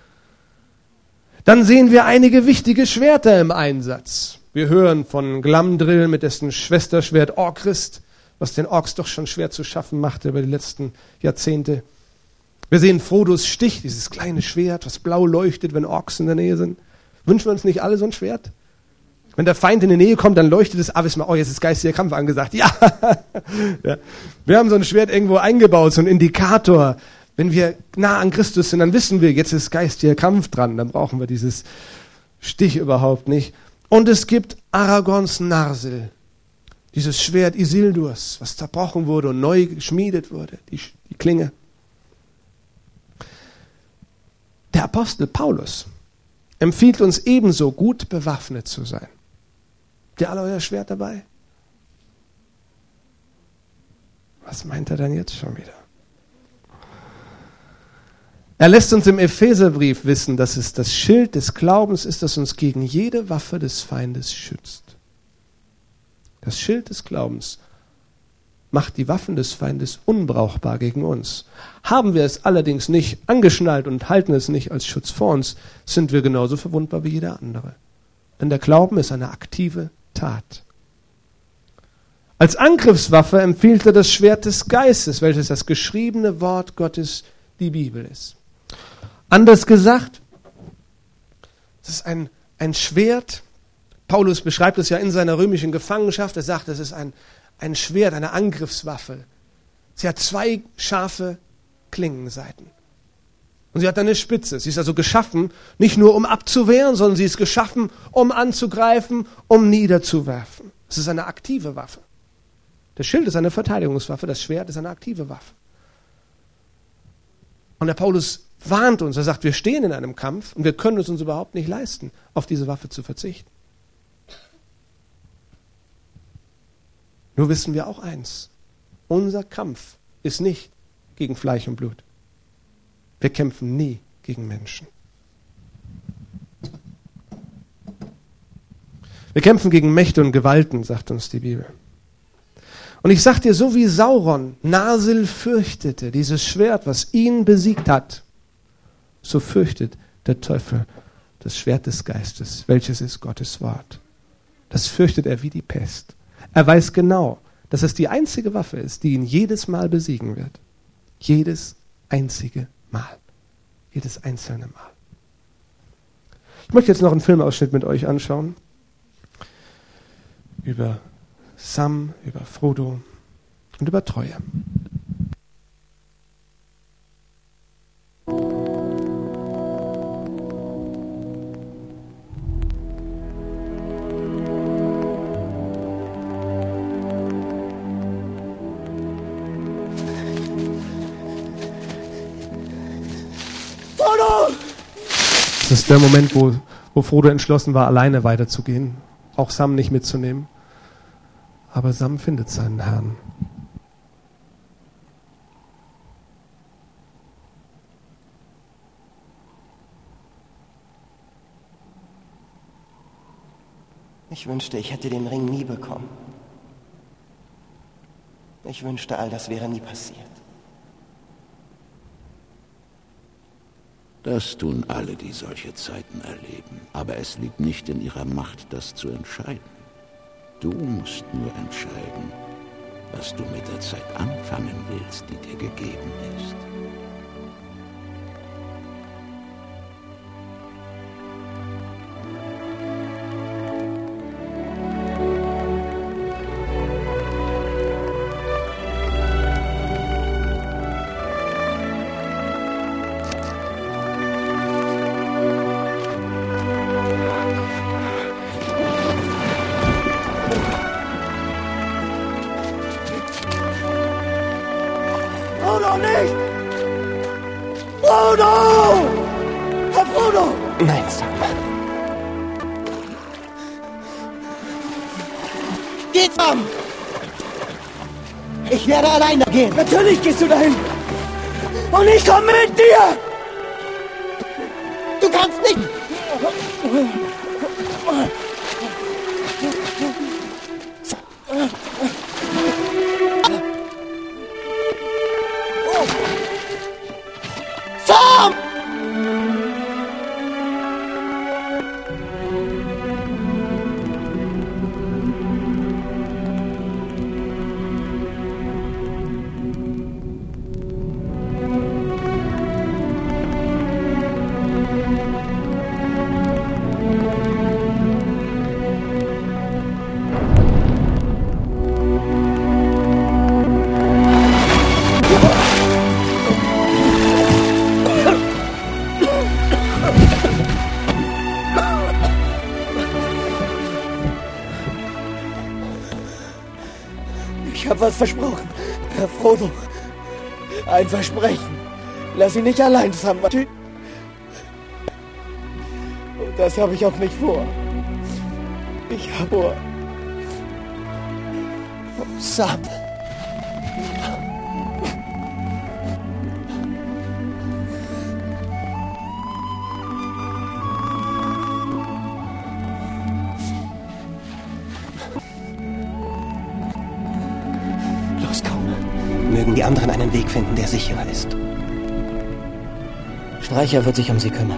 Dann sehen wir einige wichtige Schwerter im Einsatz. Wir hören von Glamdrill mit dessen Schwesterschwert Orcrist, was den Orks doch schon schwer zu schaffen machte über die letzten Jahrzehnte. Wir sehen Frodos Stich, dieses kleine Schwert, was blau leuchtet, wenn Orks in der Nähe sind. Wünschen wir uns nicht alle so ein Schwert? Wenn der Feind in die Nähe kommt, dann leuchtet es, wissen wir, jetzt ist geistiger Kampf angesagt. Ja. Ja. Wir haben so ein Schwert irgendwo eingebaut, so ein Indikator. Wenn wir nah an Christus sind, dann wissen wir, jetzt ist geistiger Kampf dran. Dann brauchen wir dieses Stich überhaupt nicht. Und es gibt Aragorns Narsil, dieses Schwert Isildurs, was zerbrochen wurde und neu geschmiedet wurde, die Klinge. Der Apostel Paulus empfiehlt uns ebenso, gut bewaffnet zu sein. Habt ihr alle euer Schwert dabei? Was meint er denn jetzt schon wieder? Er lässt uns im Epheserbrief wissen, dass es das Schild des Glaubens ist, das uns gegen jede Waffe des Feindes schützt. Das Schild des Glaubens macht die Waffen des Feindes unbrauchbar gegen uns. Haben wir es allerdings nicht angeschnallt und halten es nicht als Schutz vor uns, sind wir genauso verwundbar wie jeder andere. Denn der Glauben ist eine aktive Tat. Als Angriffswaffe empfiehlt er das Schwert des Geistes, welches das geschriebene Wort Gottes, die Bibel ist. Anders gesagt, es ist ein Schwert. Paulus beschreibt es ja in seiner römischen Gefangenschaft. Er sagt, es ist ein Schwert, eine Angriffswaffe. Sie hat 2 scharfe Klingenseiten. Und sie hat eine Spitze. Sie ist also geschaffen, nicht nur um abzuwehren, sondern sie ist geschaffen, um anzugreifen, um niederzuwerfen. Es ist eine aktive Waffe. Der Schild ist eine Verteidigungswaffe, das Schwert ist eine aktive Waffe. Und der Paulus warnt uns, er sagt, wir stehen in einem Kampf und wir können es uns überhaupt nicht leisten, auf diese Waffe zu verzichten. Nur wissen wir auch eins, unser Kampf ist nicht gegen Fleisch und Blut. Wir kämpfen nie gegen Menschen. Wir kämpfen gegen Mächte und Gewalten, sagt uns die Bibel. Und ich sag dir, so wie Sauron Narsil fürchtete, dieses Schwert, was ihn besiegt hat, so fürchtet der Teufel das Schwert des Geistes, welches ist Gottes Wort. Das fürchtet er wie die Pest. Er weiß genau, dass es die einzige Waffe ist, die ihn jedes Mal besiegen wird. Jedes einzige Mal. Jedes einzelne Mal. Ich möchte jetzt noch einen Filmausschnitt mit euch anschauen. Über Sam, über Frodo und über Treue. Frodo! Das ist der Moment, wo Frodo entschlossen war, alleine weiterzugehen, auch Sam nicht mitzunehmen. Aber Sam findet seinen Herrn. Ich wünschte, ich hätte den Ring nie bekommen. Ich wünschte, all das wäre nie passiert. Das tun alle, die solche Zeiten erleben. Aber es liegt nicht in ihrer Macht, das zu entscheiden. Du musst nur entscheiden, was du mit der Zeit anfangen willst, die dir gegeben ist. Frodo nicht! Frodo! Herr Frodo! Nein, Sam. Geh, Sam! Ich werde alleine gehen. Natürlich gehst du dahin. Und ich komme mit dir! Du kannst nicht! Sam! Ich habe was versprochen, Herr Frodo. Ein Versprechen. Lass ihn nicht allein, Sam. Und das habe ich auch nicht vor. Ich habe vor. Sam. Mögen die anderen einen Weg finden, der sicherer ist. Streicher wird sich um sie kümmern.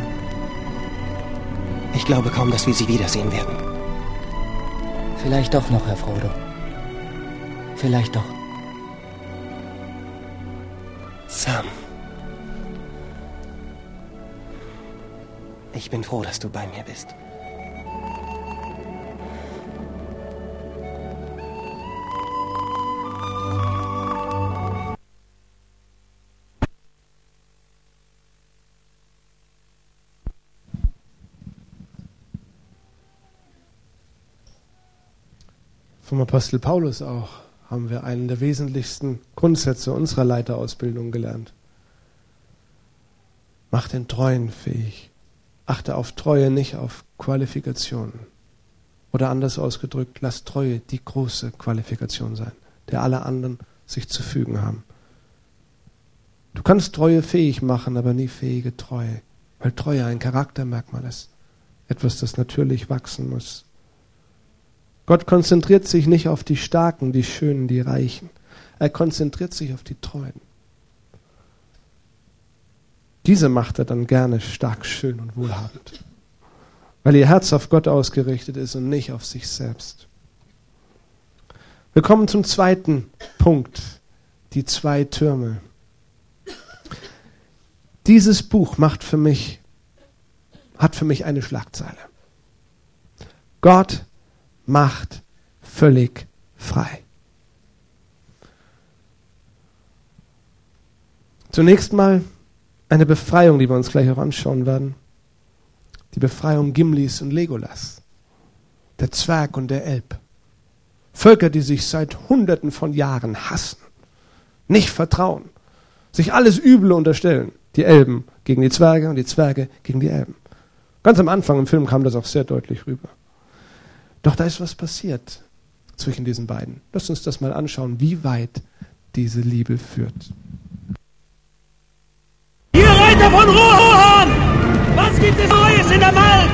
Ich glaube kaum, dass wir sie wiedersehen werden. Vielleicht doch noch, Herr Frodo. Vielleicht doch. Sam. Ich bin froh, dass du bei mir bist. Vom Apostel Paulus auch haben wir einen der wesentlichsten Grundsätze unserer Leiterausbildung gelernt. Mach den Treuen fähig. Achte auf Treue, nicht auf Qualifikationen. Oder anders ausgedrückt, lass Treue die große Qualifikation sein, der alle anderen sich zu fügen haben. Du kannst Treue fähig machen, aber nie fähige Treue, weil Treue ein Charaktermerkmal ist. Etwas, das natürlich wachsen muss. Gott konzentriert sich nicht auf die Starken, die Schönen, die Reichen. Er konzentriert sich auf die Treuen. Diese macht er dann gerne stark, schön und wohlhabend, weil ihr Herz auf Gott ausgerichtet ist und nicht auf sich selbst. Wir kommen zum zweiten Punkt, die 2 Türme. Dieses Buch hat für mich eine Schlagzeile. Gott macht völlig frei. Zunächst mal eine Befreiung, die wir uns gleich auch anschauen werden. Die Befreiung Gimlis und Legolas. Der Zwerg und der Elb. Völker, die sich seit Hunderten von Jahren hassen, nicht vertrauen, sich alles Üble unterstellen. Die Elben gegen die Zwerge und die Zwerge gegen die Elben. Ganz am Anfang im Film kam das auch sehr deutlich rüber. Doch da ist was passiert zwischen diesen beiden. Lass uns das mal anschauen, wie weit diese Liebe führt. Ihr Reiter von Rohan! Was gibt es Neues in der Welt?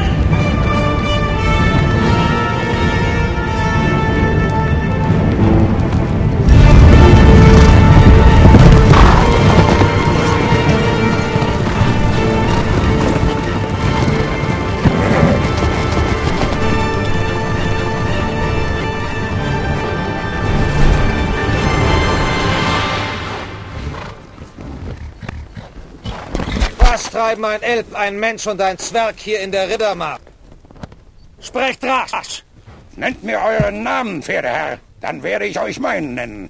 Was treiben ein Elb, ein Mensch und ein Zwerg hier in der Riddermark? Sprecht rasch! Nennt mir euren Namen, Pferdeherr, dann werde ich euch meinen nennen.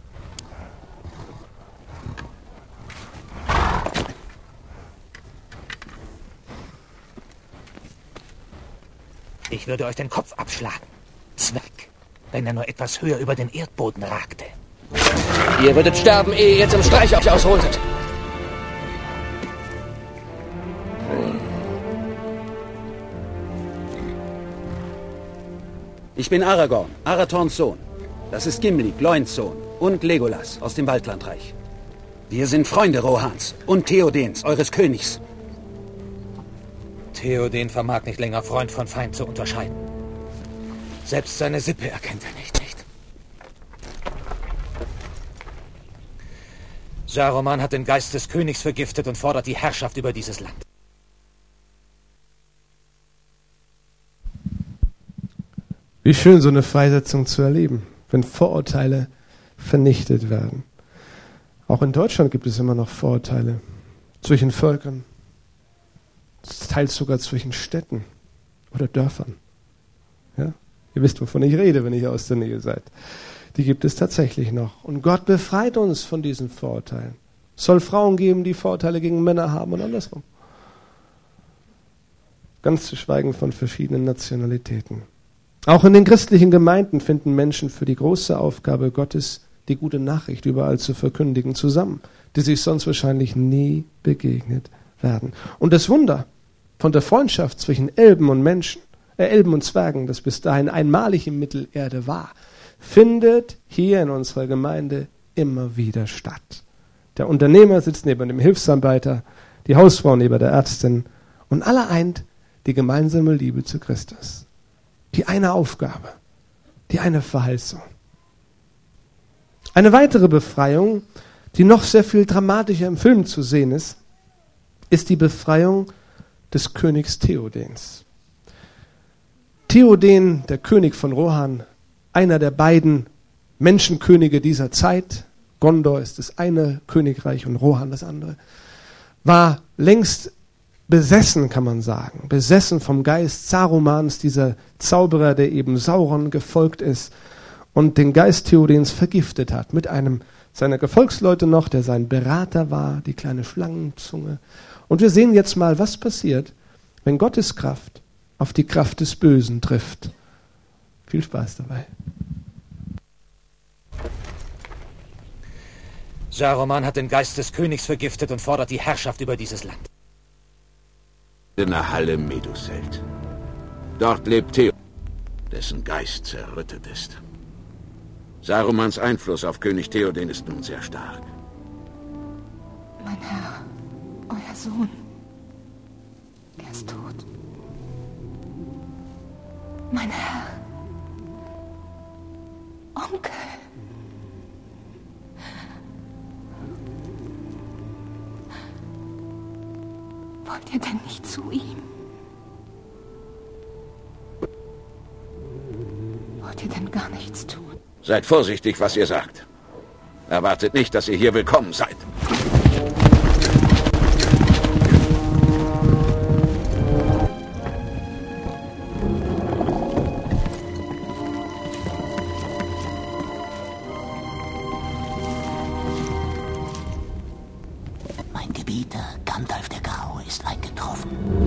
Ich würde euch den Kopf abschlagen, Zwerg, wenn er nur etwas höher über den Erdboden ragte. Ihr würdet sterben, ehe ihr jetzt im Streich euch ausholtet. Ich bin Aragorn, Arathorns Sohn. Das ist Gimli, Gloins Sohn. Und Legolas aus dem Waldlandreich. Wir sind Freunde Rohans und Theodens, eures Königs. Theoden vermag nicht länger Freund von Feind zu unterscheiden. Selbst seine Sippe erkennt er nicht. Saruman hat den Geist des Königs vergiftet und fordert die Herrschaft über dieses Land. Wie schön, so eine Freisetzung zu erleben, wenn Vorurteile vernichtet werden. Auch in Deutschland gibt es immer noch Vorurteile zwischen Völkern, teils sogar zwischen Städten oder Dörfern. Ja? Ihr wisst, wovon ich rede, wenn ihr aus der Nähe seid. Die gibt es tatsächlich noch. Und Gott befreit uns von diesen Vorurteilen. Es soll Frauen geben, die Vorurteile gegen Männer haben und andersrum. Ganz zu schweigen von verschiedenen Nationalitäten. Auch in den christlichen Gemeinden finden Menschen für die große Aufgabe Gottes, die gute Nachricht überall zu verkündigen, zusammen, die sich sonst wahrscheinlich nie begegnet werden. Und das Wunder von der Freundschaft zwischen Elben und Menschen, Elben und Zwergen, das bis dahin einmalig in Mittelerde war, findet hier in unserer Gemeinde immer wieder statt. Der Unternehmer sitzt neben dem Hilfsarbeiter, die Hausfrau neben der Ärztin und alle eint die gemeinsame Liebe zu Christus. Die eine Aufgabe, die eine Verheißung. Eine weitere Befreiung, die noch sehr viel dramatischer im Film zu sehen ist, ist die Befreiung des Königs Theodens. Theoden, der König von Rohan, einer der beiden Menschenkönige dieser Zeit, Gondor ist das eine Königreich und Rohan das andere, war längst besessen, kann man sagen, besessen vom Geist Sarumans, dieser Zauberer, der eben Sauron gefolgt ist und den Geist Theodens vergiftet hat, mit einem seiner Gefolgsleute noch, der sein Berater war, die kleine Schlangenzunge. Und wir sehen jetzt mal, was passiert, wenn Gottes Kraft auf die Kraft des Bösen trifft. Viel Spaß dabei. Saruman hat den Geist des Königs vergiftet und fordert die Herrschaft über dieses Land. In der Halle Meduseld. Dort lebt Theo, dessen Geist zerrüttet ist. Sarumans Einfluss auf König Theoden ist nun sehr stark. Mein Herr, euer Sohn, er ist tot. Mein Herr, Onkel. Wollt ihr denn nicht zu ihm? Wollt ihr denn gar nichts tun? Seid vorsichtig, was ihr sagt. Erwartet nicht, dass ihr hier willkommen seid. Mein Gebieter, Gandalf der Graue, ist eingetroffen.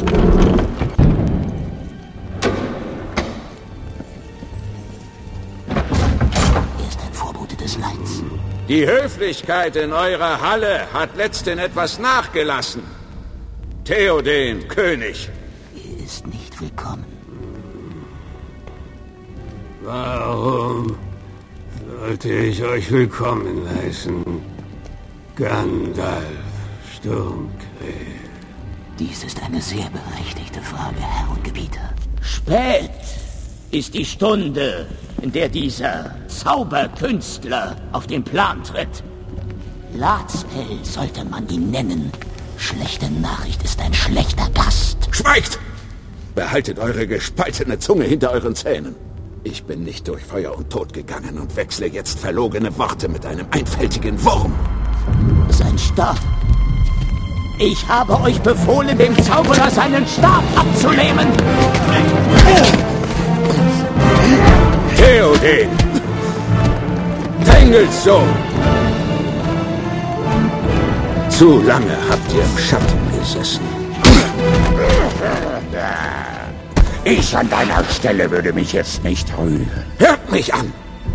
Des Leids. Die Höflichkeit in eurer Halle hat letzthin etwas nachgelassen. Theoden, König. Er ist nicht willkommen. Warum sollte ich euch willkommen heißen? Gandalf, Sturmkrähe. Dies ist eine sehr berechtigte Frage, Herr und Gebieter. Spät ist die Stunde, in der dieser Zauberkünstler auf den Plan tritt. Ladspell sollte man ihn nennen. Schlechte Nachricht ist ein schlechter Gast. Schweigt! Behaltet eure gespaltene Zunge hinter euren Zähnen. Ich bin nicht durch Feuer und Tod gegangen und wechsle jetzt verlogene Worte mit einem einfältigen Wurm. Sein Stab. Ich habe euch befohlen, dem Zauberer seinen Stab abzunehmen. Theoden! Tengels Sohn! Zu lange habt ihr im Schatten gesessen. Ich an deiner Stelle würde mich jetzt nicht rühren. Hört mich an!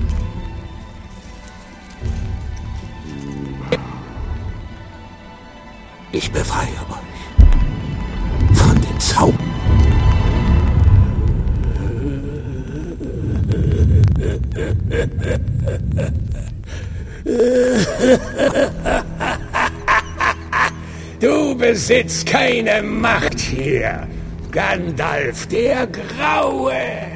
Ich befreie euch von dem Zauber. Du besitzt keine Macht hier, Gandalf der Graue.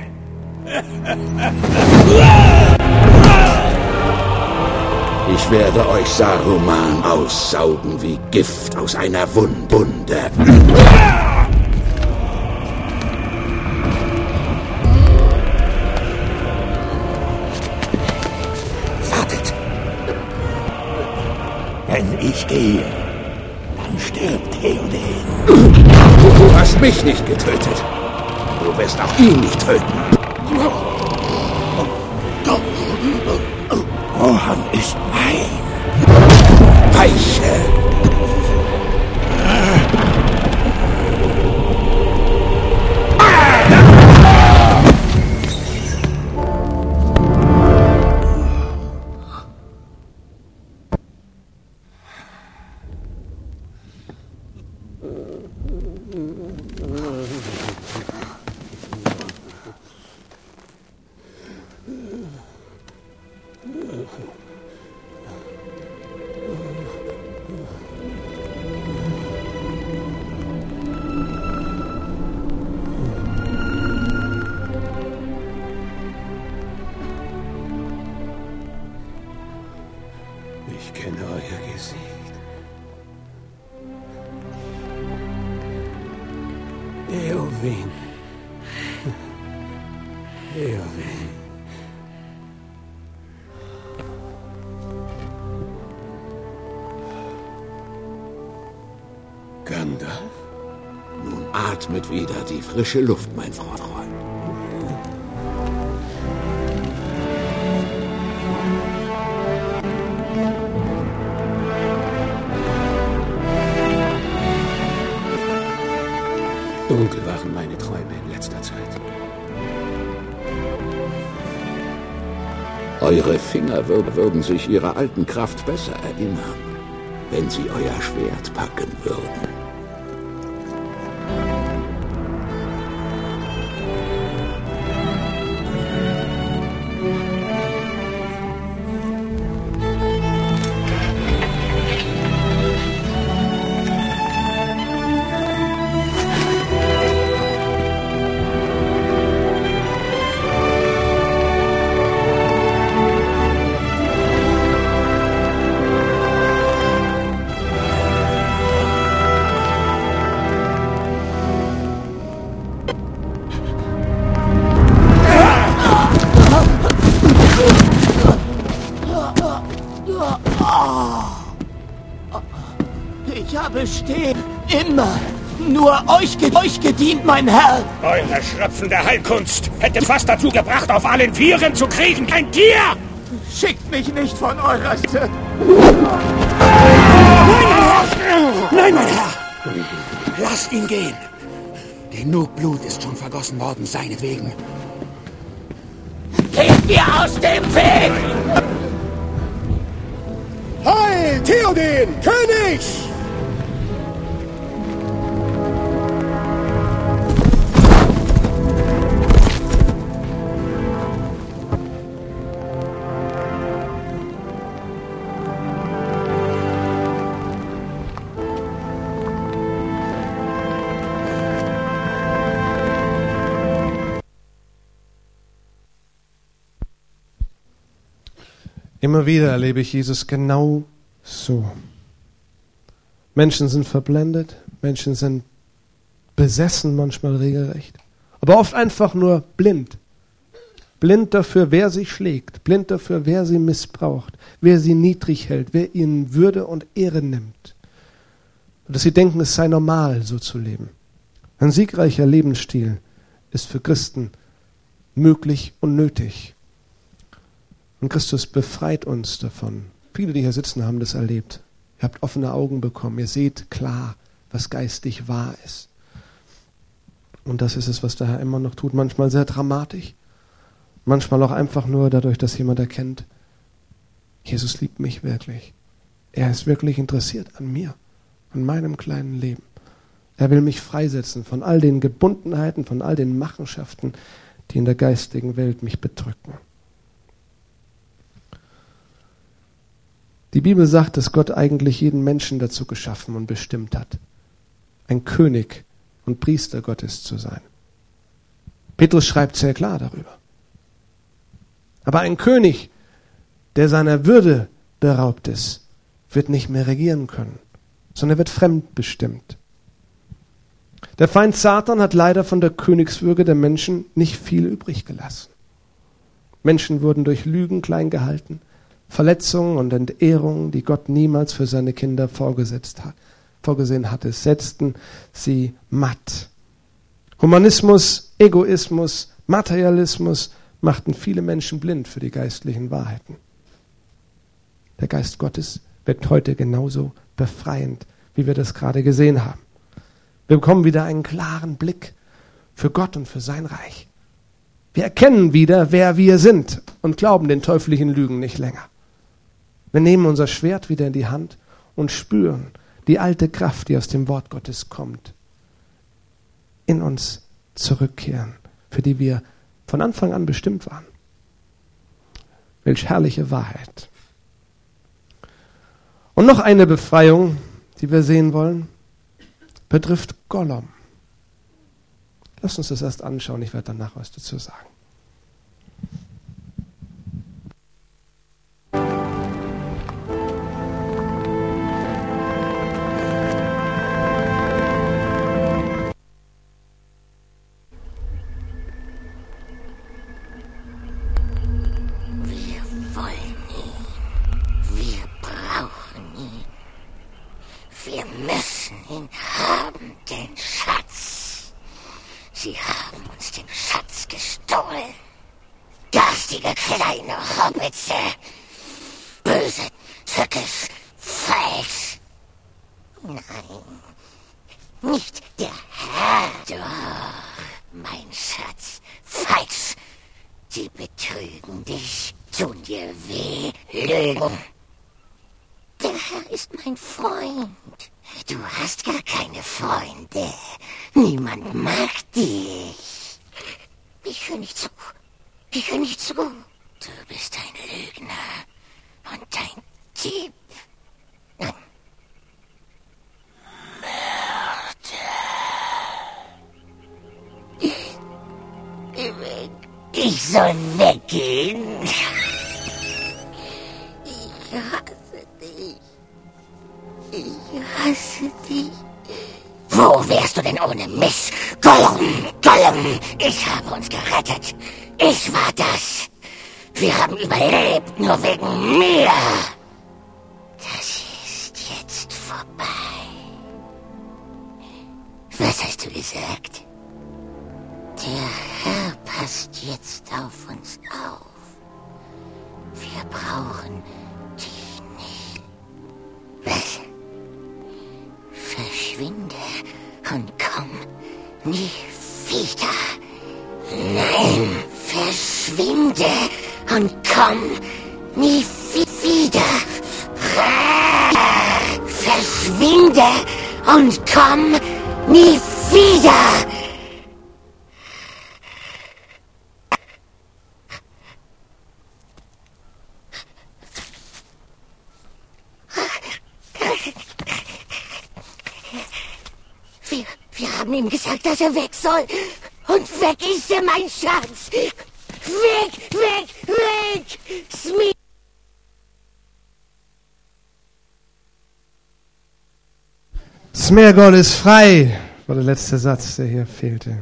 Ich werde euch Saruman aussaugen wie Gift aus einer Wunde. Wartet! Wenn ich gehe, dann stirbt Theoden. Du hast mich nicht getötet. Du wirst auch ihn nicht töten. Rohan ist mein. Weiche! Ich kenne euer Gesicht. Eowyn. Eowyn. Gandalf? Nun atmet wieder die frische Luft, mein Freund. Dunkel waren meine Träume in letzter Zeit. Eure Finger würden sich ihrer alten Kraft besser erinnern, wenn sie euer Schwert packen würden. Ich habe stets immer nur euch gedient, mein Herr. Eure schröpfende Heilkunst hätte fast dazu gebracht, auf allen Vieren zu kriechen. Kein Tier! Schickt mich nicht von eurer Seite. Nein, mein Herr! Lasst ihn gehen. Genug Blut ist schon vergossen worden, seinetwegen. Geht mir aus dem Weg! Heil, Theoden, König! Immer wieder erlebe ich Jesus genau so. Menschen sind verblendet, Menschen sind besessen, manchmal regelrecht, aber oft einfach nur blind. Blind dafür, wer sie schlägt, blind dafür, wer sie missbraucht, wer sie niedrig hält, wer ihnen Würde und Ehre nimmt. Und dass sie denken, es sei normal, so zu leben. Ein siegreicher Lebensstil ist für Christen möglich und nötig. Und Christus befreit uns davon. Viele, die hier sitzen, haben das erlebt. Ihr habt offene Augen bekommen. Ihr seht klar, was geistig wahr ist. Und das ist es, was der Herr immer noch tut. Manchmal sehr dramatisch. Manchmal auch einfach nur dadurch, dass jemand erkennt, Jesus liebt mich wirklich. Er ist wirklich interessiert an mir, an meinem kleinen Leben. Er will mich freisetzen von all den Gebundenheiten, von all den Machenschaften, die in der geistigen Welt mich bedrücken. Die Bibel sagt, dass Gott eigentlich jeden Menschen dazu geschaffen und bestimmt hat, ein König und Priester Gottes zu sein. Petrus schreibt sehr klar darüber. Aber ein König, der seiner Würde beraubt ist, wird nicht mehr regieren können, sondern wird fremdbestimmt. Der Feind Satan hat leider von der Königswürde der Menschen nicht viel übrig gelassen. Menschen wurden durch Lügen klein gehalten, Verletzungen und Entehrungen, die Gott niemals für seine Kinder vorgesehen hatte, setzten sie matt. Humanismus, Egoismus, Materialismus machten viele Menschen blind für die geistlichen Wahrheiten. Der Geist Gottes wirkt heute genauso befreiend, wie wir das gerade gesehen haben. Wir bekommen wieder einen klaren Blick für Gott und für sein Reich. Wir erkennen wieder, wer wir sind und glauben den teuflischen Lügen nicht länger. Wir nehmen unser Schwert wieder in die Hand und spüren die alte Kraft, die aus dem Wort Gottes kommt, in uns zurückkehren, für die wir von Anfang an bestimmt waren. Welch herrliche Wahrheit. Und noch eine Befreiung, die wir sehen wollen, betrifft Gollum. Lass uns das erst anschauen, ich werde danach was dazu sagen. Sie haben uns den Schatz gestohlen. Garstige kleine Hobbitze. Böse, tückisch, falsch. Nein, nicht der Herr. Doch, mein Schatz, falsch. Sie betrügen dich, tun dir weh, lügen. Der Herr ist mein Freund. Du hast gar keine Freunde. Niemand mag dich. Ich höre nicht zu. Ich höre nicht zu. Du bist ein Lügner und ein Dieb. Nein. Mörder. Ich soll weggehen. Ich hasse dich. Ich hasse dich. Wo wärst du denn ohne mich? Gollum, Gollum, ich habe uns gerettet. Ich war das. Wir haben überlebt, nur wegen mir. Das ist jetzt vorbei. hast du gesagt? Der Herr passt jetzt auf uns auf. Wir brauchen dich nicht. Was? Verschwinde und komm nie wieder. Nein, verschwinde und komm nie wieder. Verschwinde und komm nie wieder. Wir haben ihm gesagt, dass er weg soll. Und weg ist er, mein Schatz. Weg, weg, weg. Smeargol ist frei, war der letzte Satz, der hier fehlte.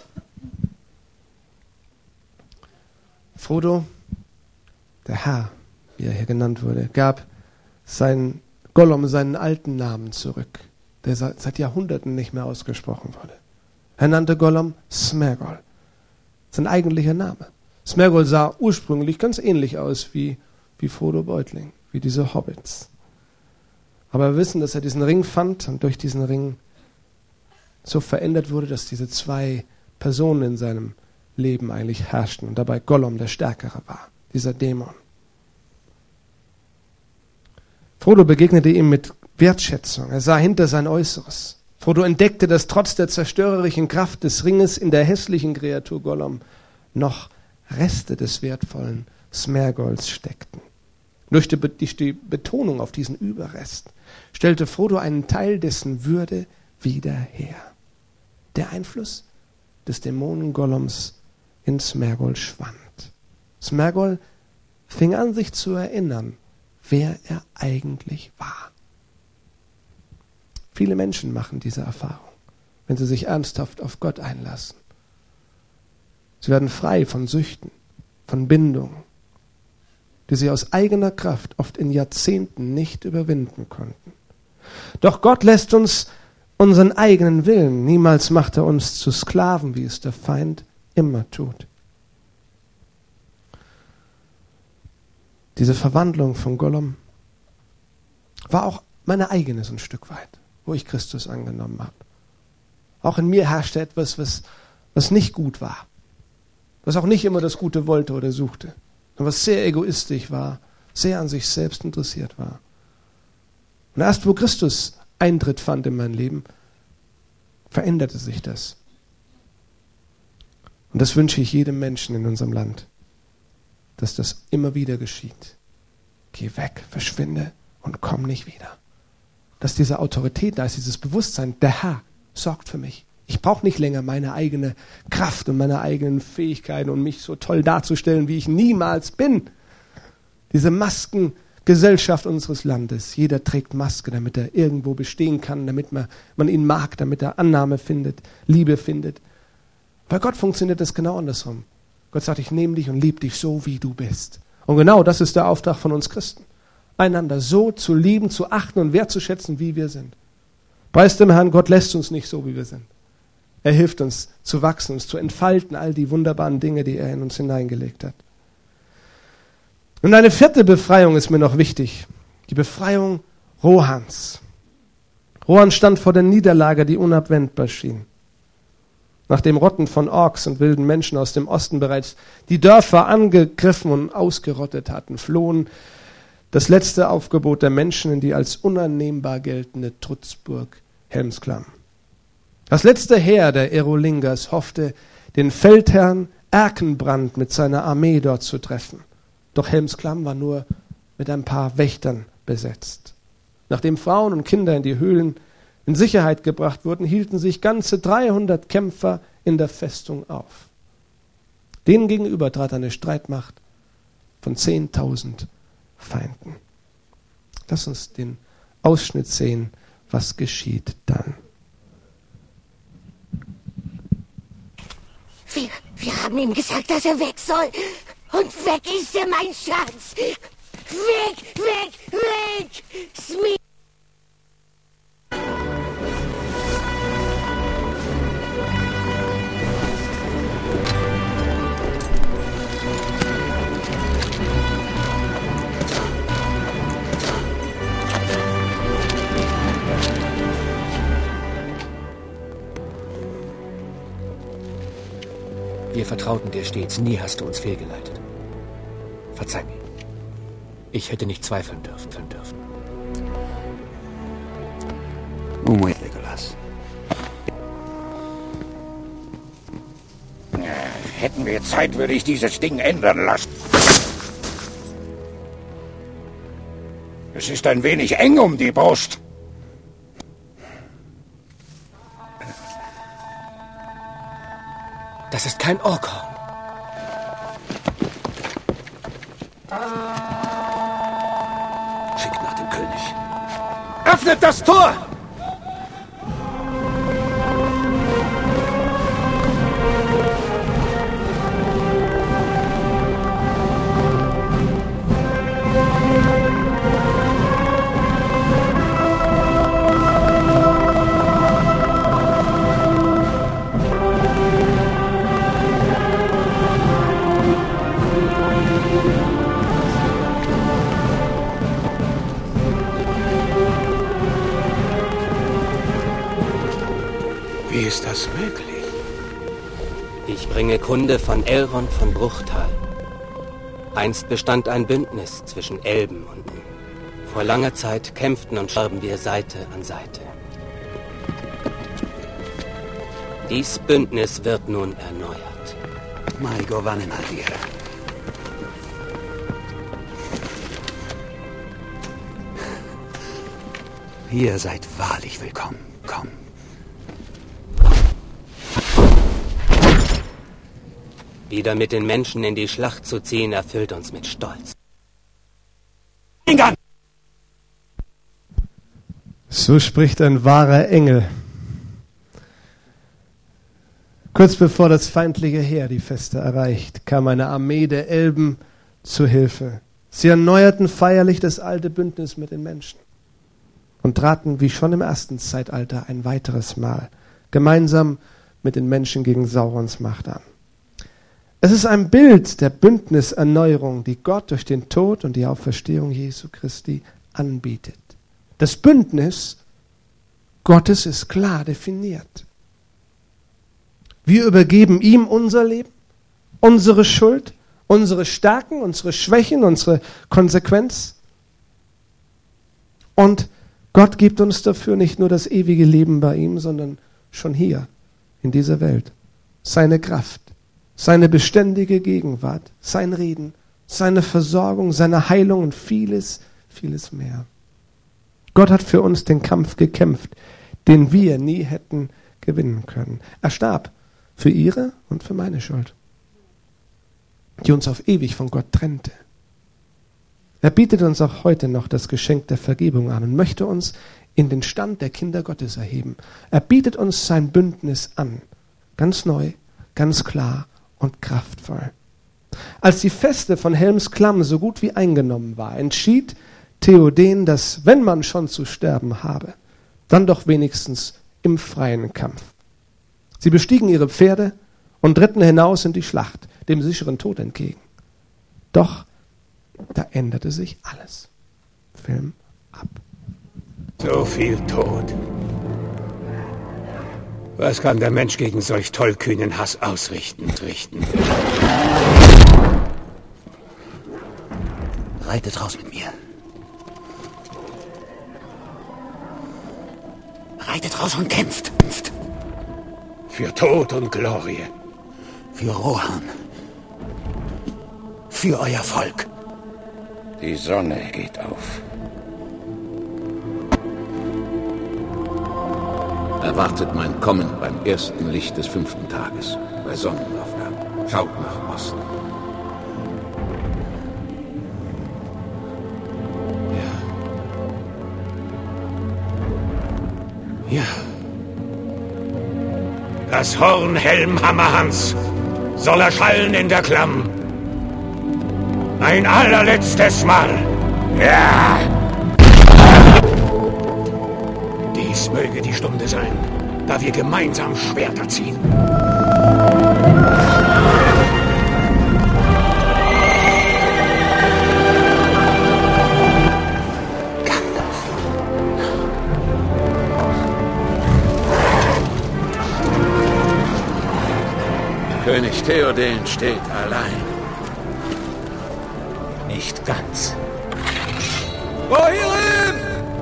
Frodo, der Herr, wie er hier genannt wurde, gab Gollum seinen alten Namen zurück, der seit Jahrhunderten nicht mehr ausgesprochen wurde. Er nannte Gollum Smeargol, sein eigentlicher Name. Smeargol sah ursprünglich ganz ähnlich aus wie Frodo Beutling, wie diese Hobbits. Aber wir wissen, dass er diesen Ring fand und durch diesen Ring so verändert wurde, dass diese zwei Personen in seinem Leben eigentlich herrschten und dabei Gollum der Stärkere war, dieser Dämon. Frodo begegnete ihm mit Wertschätzung. Er sah hinter sein Äußeres. Frodo entdeckte, dass trotz der zerstörerischen Kraft des Ringes in der hässlichen Kreatur Gollum noch Reste des wertvollen Smeargols steckten. Durch die Betonung auf diesen Überrest stellte Frodo einen Teil dessen Würde wieder her. Der Einfluss des Dämonen Gollums in Smeargol schwand. Smeargol fing an, sich zu erinnern, wer er eigentlich war. Viele Menschen machen diese Erfahrung, wenn sie sich ernsthaft auf Gott einlassen. Sie werden frei von Süchten, von Bindungen, die sie aus eigener Kraft oft in Jahrzehnten nicht überwinden konnten. Doch Gott lässt uns unseren eigenen Willen. Niemals macht er uns zu Sklaven, wie es der Feind immer tut. Diese Verwandlung von Gollum war auch meine eigene so ein Stück weit, wo ich Christus angenommen habe. Auch in mir herrschte etwas, was nicht gut war, was auch nicht immer das Gute wollte oder suchte, sondern was sehr egoistisch war, sehr an sich selbst interessiert war. Und erst wo Christus Eintritt fand in mein Leben, veränderte sich das. Und das wünsche ich jedem Menschen in unserem Land, dass das immer wieder geschieht. Geh weg, verschwinde und komm nicht wieder. Dass diese Autorität da ist, dieses Bewusstsein, der Herr sorgt für mich. Ich brauche nicht länger meine eigene Kraft und meine eigenen Fähigkeiten und mich so toll darzustellen, wie ich niemals bin. Diese Maskengesellschaft unseres Landes. Jeder trägt Maske, damit er irgendwo bestehen kann, damit man ihn mag, damit er Annahme findet, Liebe findet. Bei Gott funktioniert das genau andersrum. Gott sagt, ich nehme dich und liebe dich so, wie du bist. Und genau das ist der Auftrag von uns Christen. Einander so zu lieben, zu achten und wertzuschätzen, wie wir sind. Preis dem Herrn, Gott lässt uns nicht so, wie wir sind. Er hilft uns zu wachsen, uns zu entfalten, all die wunderbaren Dinge, die er in uns hineingelegt hat. Und eine vierte Befreiung ist mir noch wichtig. Die Befreiung Rohans. Rohan stand vor der Niederlage, die unabwendbar schien. Nachdem Rotten von Orks und wilden Menschen aus dem Osten bereits die Dörfer angegriffen und ausgerottet hatten, flohen das letzte Aufgebot der Menschen in die als unannehmbar geltende Trutzburg Helmsklamm. Das letzte Heer der Erolingers hoffte, den Feldherrn Erkenbrand mit seiner Armee dort zu treffen. Doch Helmsklamm war nur mit ein paar Wächtern besetzt. Nachdem Frauen und Kinder in die Höhlen in Sicherheit gebracht wurden, hielten sich ganze 300 Kämpfer in der Festung auf. Denen gegenüber trat eine Streitmacht von 10.000 Feinden. Lass uns den Ausschnitt sehen, was geschieht dann. Wir haben ihm gesagt, dass er weg soll. Und weg ist er, mein Schatz. Weg, weg, weg. Wir vertrauten dir stets, nie hast du uns fehlgeleitet. Verzeih mir. Ich hätte nicht zweifeln dürfen. Moment, Legolas. Hätten wir Zeit, würde ich dieses Ding ändern lassen. Es ist ein wenig eng um die Brust. Das ist kein Orkhorn. Schickt nach dem König. Öffnet das Tor! Wie ist das möglich? Ich bringe Kunde von Elrond von Bruchtal. Einst bestand ein Bündnis zwischen Elben und mir. Vor langer Zeit kämpften und starben wir Seite an Seite. Dies Bündnis wird nun erneuert. Maigor Vanenhaldir. Ihr seid wahrlich willkommen. Komm. Wieder mit den Menschen in die Schlacht zu ziehen, erfüllt uns mit Stolz. So spricht ein wahrer Engel. Kurz bevor das feindliche Heer die Feste erreicht, kam eine Armee der Elben zu Hilfe. Sie erneuerten feierlich das alte Bündnis mit den Menschen und traten wie schon im ersten Zeitalter ein weiteres Mal gemeinsam mit den Menschen gegen Saurons Macht an. Es ist ein Bild der Bündniserneuerung, die Gott durch den Tod und die Auferstehung Jesu Christi anbietet. Das Bündnis Gottes ist klar definiert. Wir übergeben ihm unser Leben, unsere Schuld, unsere Stärken, unsere Schwächen, unsere Konsequenz. Und Gott gibt uns dafür nicht nur das ewige Leben bei ihm, sondern schon hier, in dieser Welt, seine Kraft, seine beständige Gegenwart, sein Reden, seine Versorgung, seine Heilung und vieles, vieles mehr. Gott hat für uns den Kampf gekämpft, den wir nie hätten gewinnen können. Er starb für ihre und für meine Schuld, die uns auf ewig von Gott trennte. Er bietet uns auch heute noch das Geschenk der Vergebung an und möchte uns in den Stand der Kinder Gottes erheben. Er bietet uns sein Bündnis an, ganz neu, ganz klar und kraftvoll. Als die Feste von Helmsklamm so gut wie eingenommen war, entschied Theoden, dass, wenn man schon zu sterben habe, dann doch wenigstens im freien Kampf. Sie bestiegen ihre Pferde und ritten hinaus in die Schlacht, dem sicheren Tod entgegen. Doch da änderte sich alles. Film ab. So viel Tod. Was kann der Mensch gegen solch tollkühnen Hass ausrichten? Reitet raus mit mir. Reitet raus und kämpft. Für Tod und Glorie. Für Rohan. Für euer Volk. Die Sonne geht auf. Erwartet mein Kommen beim ersten Licht des 5. Tages, bei Sonnenaufgang. Schaut nach Osten. Ja. Das Horn Helm Hammerhans soll erschallen in der Klamm. Ein allerletztes Mal. Ja! Dies möge die Stunde sein, da wir gemeinsam Schwerter ziehen. König Theoden steht allein. Nicht ganz. Rohirrim!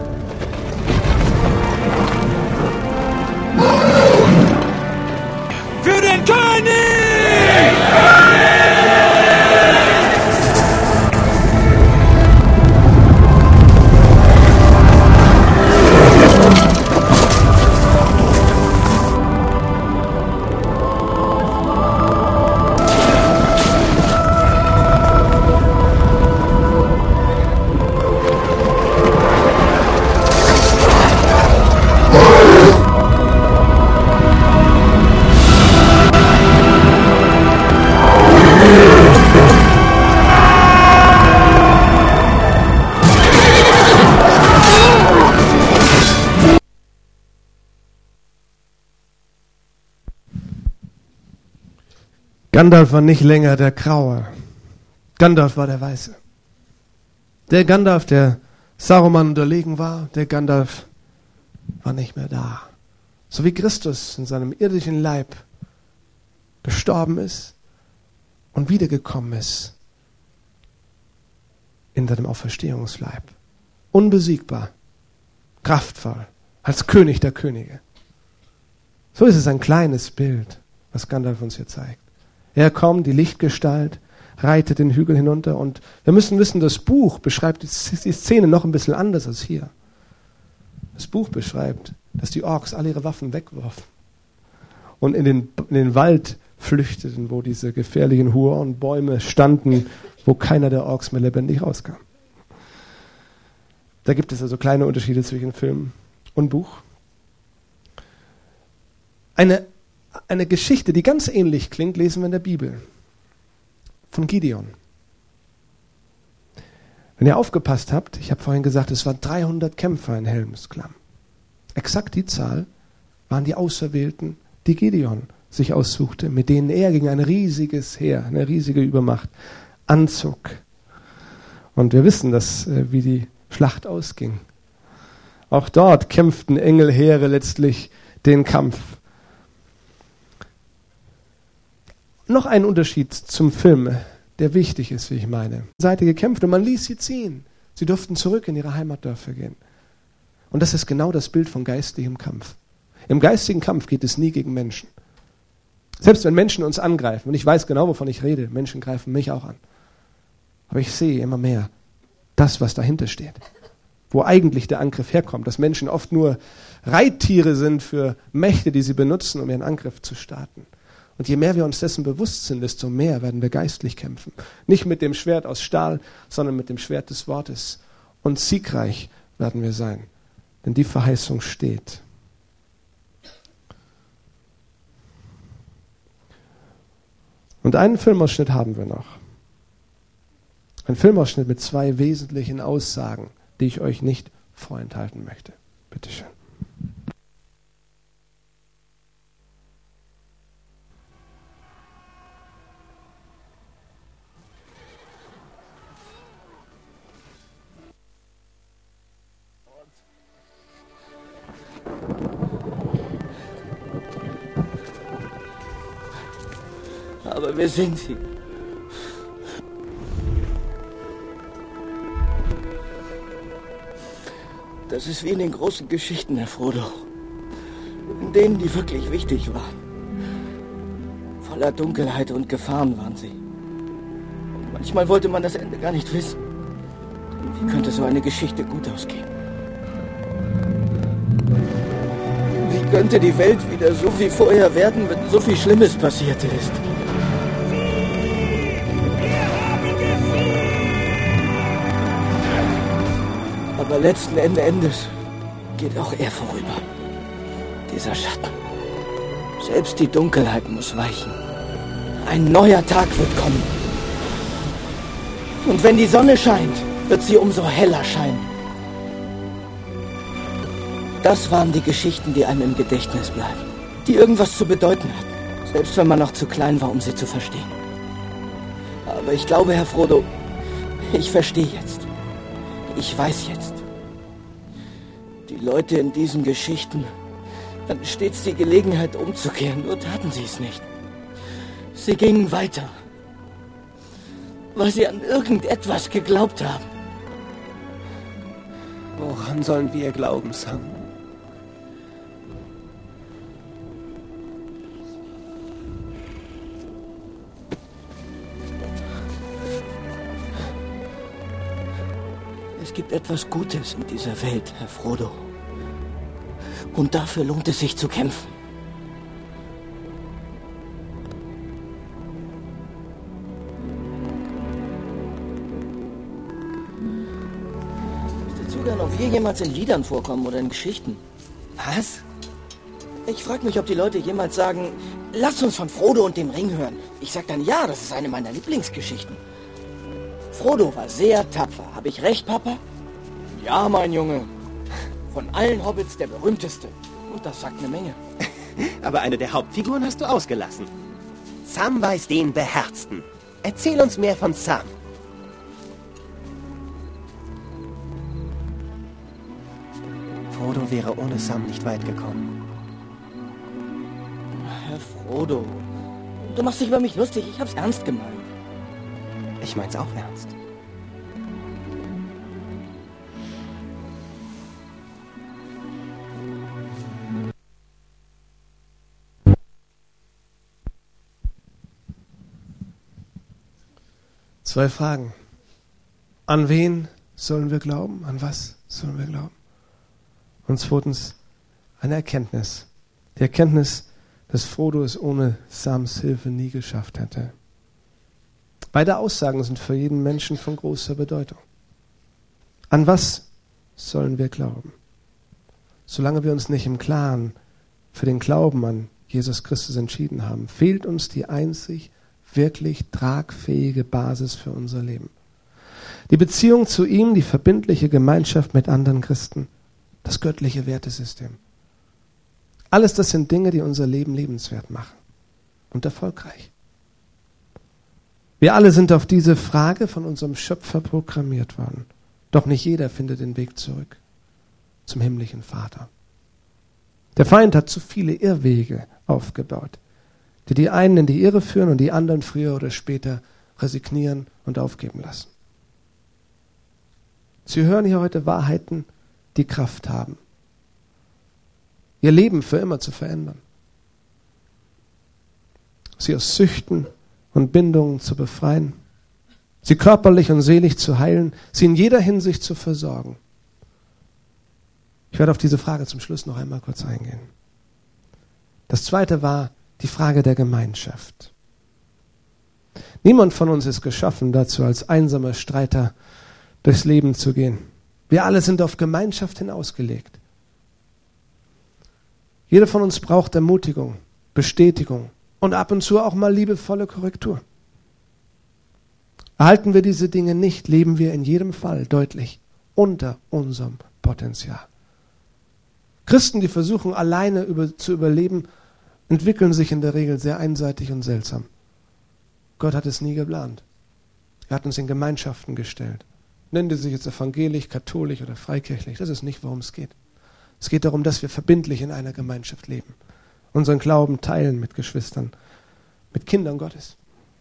Für den König! Gandalf war nicht länger der Graue. Gandalf war der Weiße. Der Gandalf, der Saruman unterlegen war, der Gandalf war nicht mehr da. So wie Christus in seinem irdischen Leib gestorben ist und wiedergekommen ist in seinem Auferstehungsleib. Unbesiegbar, kraftvoll, als König der Könige. So ist es ein kleines Bild, was Gandalf uns hier zeigt. Er kommt, die Lichtgestalt, reitet den Hügel hinunter und wir müssen wissen, das Buch beschreibt die Szene noch ein bisschen anders als hier. Das Buch beschreibt, dass die Orks alle ihre Waffen wegwarfen und in den Wald flüchteten, wo diese gefährlichen Huron-Bäume standen, wo keiner der Orks mehr lebendig rauskam. Da gibt es also kleine Unterschiede zwischen Film und Buch. Eine Geschichte, die ganz ähnlich klingt, lesen wir in der Bibel. Von Gideon. Wenn ihr aufgepasst habt, ich habe vorhin gesagt, es waren 300 Kämpfer in Helmsklamm. Exakt die Zahl waren die Auserwählten, die Gideon sich aussuchte, mit denen er gegen ein riesiges Heer, eine riesige Übermacht anzog. Und wir wissen, wie die Schlacht ausging. Auch dort kämpften Engelheere letztlich den Kampf. Noch ein Unterschied zum Film, der wichtig ist, wie ich meine. Seite gekämpft und man ließ sie ziehen. Sie durften zurück in ihre Heimatdörfer gehen. Und das ist genau das Bild von geistlichem Kampf. Im geistigen Kampf geht es nie gegen Menschen. Selbst wenn Menschen uns angreifen, und ich weiß genau, wovon ich rede, Menschen greifen mich auch an. Aber ich sehe immer mehr das, was dahinter steht. Wo eigentlich der Angriff herkommt. Dass Menschen oft nur Reittiere sind für Mächte, die sie benutzen, um ihren Angriff zu starten. Und je mehr wir uns dessen bewusst sind, desto mehr werden wir geistlich kämpfen. Nicht mit dem Schwert aus Stahl, sondern mit dem Schwert des Wortes. Und siegreich werden wir sein. Denn die Verheißung steht. Und einen Filmausschnitt haben wir noch. Ein Filmausschnitt mit 2 wesentlichen Aussagen, die ich euch nicht vorenthalten möchte. Bitte schön. Aber wer sind Sie? Das ist wie in den großen Geschichten, Herr Frodo. In denen, die wirklich wichtig waren. Voller Dunkelheit und Gefahren waren sie. Und manchmal wollte man das Ende gar nicht wissen. Wie könnte so eine Geschichte gut ausgehen? Wie könnte die Welt wieder so wie vorher werden, wenn so viel Schlimmes passiert ist? Aber letzten Endes geht auch er vorüber. Dieser Schatten. Selbst die Dunkelheit muss weichen. Ein neuer Tag wird kommen. Und wenn die Sonne scheint, wird sie umso heller scheinen. Das waren die Geschichten, die einem im Gedächtnis bleiben. Die irgendwas zu bedeuten hatten. Selbst wenn man noch zu klein war, um sie zu verstehen. Aber ich glaube, Herr Frodo, ich verstehe jetzt. Ich weiß jetzt. Die Leute in diesen Geschichten hatten stets die Gelegenheit umzukehren, nur taten sie es nicht. Sie gingen weiter, weil sie an irgendetwas geglaubt haben. Woran sollen wir glauben, Sam? Es gibt etwas Gutes in dieser Welt, Herr Frodo. Und dafür lohnt es sich zu kämpfen. Ich wüsste sogar noch, ob wir jemals in Liedern vorkommen oder in Geschichten. Was? Ich frage mich, ob die Leute jemals sagen, lasst uns von Frodo und dem Ring hören. Ich sag dann ja, das ist eine meiner Lieblingsgeschichten. Frodo war sehr tapfer. Habe ich recht, Papa? Ja, mein Junge. Von allen Hobbits der berühmteste. Und das sagt eine Menge. Aber eine der Hauptfiguren hast du ausgelassen. Samwise den Beherzten. Erzähl uns mehr von Sam. Frodo wäre ohne Sam nicht weit gekommen. Herr Frodo, du machst dich über mich lustig. Ich hab's ernst gemeint. Ich mein's auch ernst. Zwei Fragen. An wen sollen wir glauben? An was sollen wir glauben? Und zweitens, eine Erkenntnis. Die Erkenntnis, dass Frodo es ohne Sams Hilfe nie geschafft hätte. Beide Aussagen sind für jeden Menschen von großer Bedeutung. An was sollen wir glauben? Solange wir uns nicht im Klaren für den Glauben an Jesus Christus entschieden haben, fehlt uns die einzig wirklich tragfähige Basis für unser Leben. Die Beziehung zu ihm, die verbindliche Gemeinschaft mit anderen Christen, das göttliche Wertesystem. Alles das sind Dinge, die unser Leben lebenswert machen und erfolgreich. Wir alle sind auf diese Frage von unserem Schöpfer programmiert worden. Doch nicht jeder findet den Weg zurück zum himmlischen Vater. Der Feind hat zu viele Irrwege aufgebaut, die die einen in die Irre führen und die anderen früher oder später resignieren und aufgeben lassen. Sie hören hier heute Wahrheiten, die Kraft haben, ihr Leben für immer zu verändern, sie aus Süchten und Bindungen zu befreien, sie körperlich und seelisch zu heilen, sie in jeder Hinsicht zu versorgen. Ich werde auf diese Frage zum Schluss noch einmal kurz eingehen. Das zweite war die Frage der Gemeinschaft. Niemand von uns ist geschaffen dazu, als einsamer Streiter durchs Leben zu gehen. Wir alle sind auf Gemeinschaft hin ausgelegt. Jeder von uns braucht Ermutigung, Bestätigung und ab und zu auch mal liebevolle Korrektur. Erhalten wir diese Dinge nicht, leben wir in jedem Fall deutlich unter unserem Potenzial. Christen, die versuchen, alleine zu überleben, entwickeln sich in der Regel sehr einseitig und seltsam. Gott hat es nie geplant. Er hat uns in Gemeinschaften gestellt. Nennen die sich jetzt evangelisch, katholisch oder freikirchlich. Das ist nicht, worum es geht. Es geht darum, dass wir verbindlich in einer Gemeinschaft leben. Unseren Glauben teilen mit Geschwistern, mit Kindern Gottes.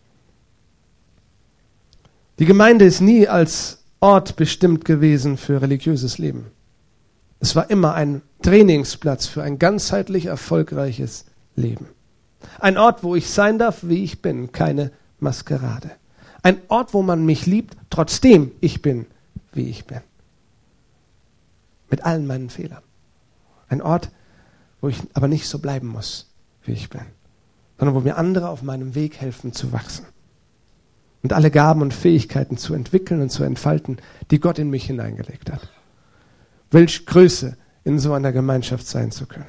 Die Gemeinde ist nie als Ort bestimmt gewesen für religiöses Leben. Es war immer ein Trainingsplatz für ein ganzheitlich erfolgreiches Leben. Ein Ort, wo ich sein darf, wie ich bin, keine Maskerade. Ein Ort, wo man mich liebt, trotzdem ich bin, wie ich bin. Mit allen meinen Fehlern. Ein Ort, wo ich aber nicht so bleiben muss, wie ich bin, sondern wo mir andere auf meinem Weg helfen zu wachsen und alle Gaben und Fähigkeiten zu entwickeln und zu entfalten, die Gott in mich hineingelegt hat. Welch Größe, in so einer Gemeinschaft sein zu können.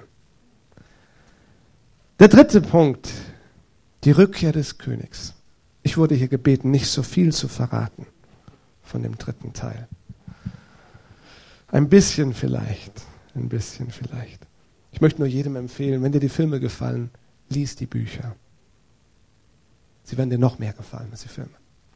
Der dritte Punkt, die Rückkehr des Königs. Ich wurde hier gebeten, nicht so viel zu verraten von dem dritten Teil. Ein bisschen vielleicht. Ich möchte nur jedem empfehlen, wenn dir die Filme gefallen, lies die Bücher. Sie werden dir noch mehr gefallen als die Filme.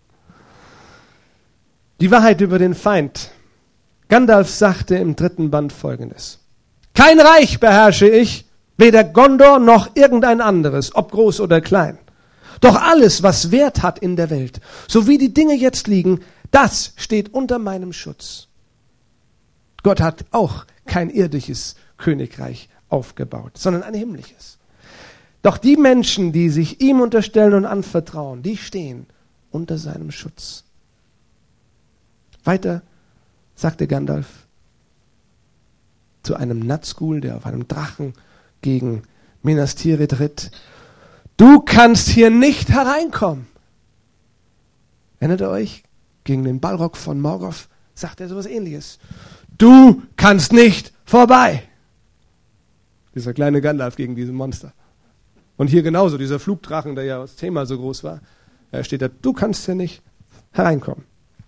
Die Wahrheit über den Feind. Gandalf sagte im 3. Band Folgendes: Kein Reich beherrsche ich, weder Gondor noch irgendein anderes, ob groß oder klein. Doch alles, was Wert hat in der Welt, so wie die Dinge jetzt liegen, das steht unter meinem Schutz. Gott hat auch kein irdisches Königreich aufgebaut, sondern ein himmlisches. Doch die Menschen, die sich ihm unterstellen und anvertrauen, die stehen unter seinem Schutz. Weiter sagte Gandalf zu einem Nazgul, der auf einem Drachen gegen Minas Tirith ritt: Du kannst hier nicht hereinkommen. Erinnert ihr euch? Gegen den Balrog von Morgoth sagt er sowas Ähnliches. Du kannst nicht vorbei. Dieser kleine Gandalf gegen diese Monster. Und hier genauso, dieser Flugdrachen, der ja das Thema so groß war, steht da: Du kannst hier nicht hereinkommen.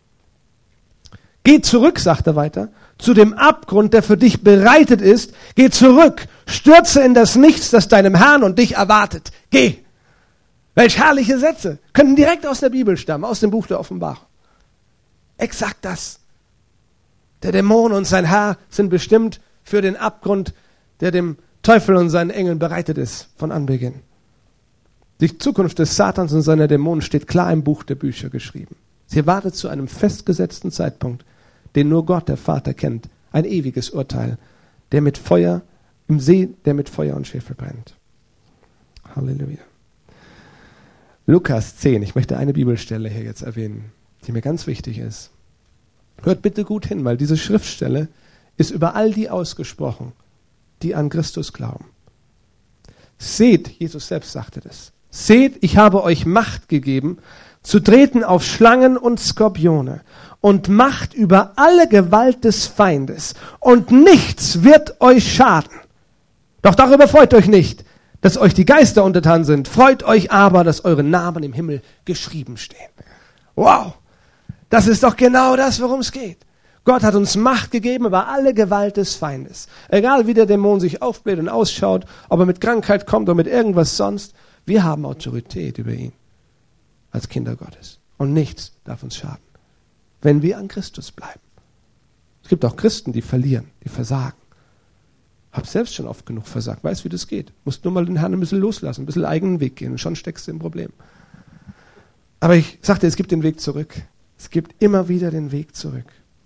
Geh zurück, sagt er weiter, zu dem Abgrund, der für dich bereitet ist. Geh zurück, stürze in das Nichts, das deinem Herrn und dich erwartet. Geh. Welch herrliche Sätze. Könnten direkt aus der Bibel stammen, aus dem Buch der Offenbarung. Exakt das. Der Dämon und sein Herr sind bestimmt für den Abgrund, der dem Teufel und seinen Engeln bereitet ist von Anbeginn. Die Zukunft des Satans und seiner Dämonen steht klar im Buch der Bücher geschrieben. Sie wartet zu einem festgesetzten Zeitpunkt, den nur Gott, der Vater, kennt. Ein ewiges Urteil, der mit Feuer, im See, der mit Feuer und Schwefel brennt. Halleluja. Lukas 10, ich möchte eine Bibelstelle hier jetzt erwähnen, die mir ganz wichtig ist. Hört bitte gut hin, weil diese Schriftstelle ist über all die ausgesprochen, die an Christus glauben. Seht, Jesus selbst sagte das, seht, ich habe euch Macht gegeben, zu treten auf Schlangen und Skorpione und Macht über alle Gewalt des Feindes, und nichts wird euch schaden. Doch darüber freut euch nicht, dass euch die Geister untertan sind, freut euch aber, dass eure Namen im Himmel geschrieben stehen. Wow, das ist doch genau das, worum es geht. Gott hat uns Macht gegeben über alle Gewalt des Feindes. Egal wie der Dämon sich aufbläht und ausschaut, ob er mit Krankheit kommt oder mit irgendwas sonst, wir haben Autorität über ihn als Kinder Gottes. Und nichts darf uns schaden, wenn wir an Christus bleiben. Es gibt auch Christen, die verlieren, die versagen. Hab selbst schon oft genug versagt, weiß, wie das geht. Musst nur mal den Herrn ein bisschen loslassen, ein bisschen eigenen Weg gehen und schon steckst du im Problem. Aber ich sagte, es gibt den Weg zurück. Es gibt immer wieder den Weg zurück.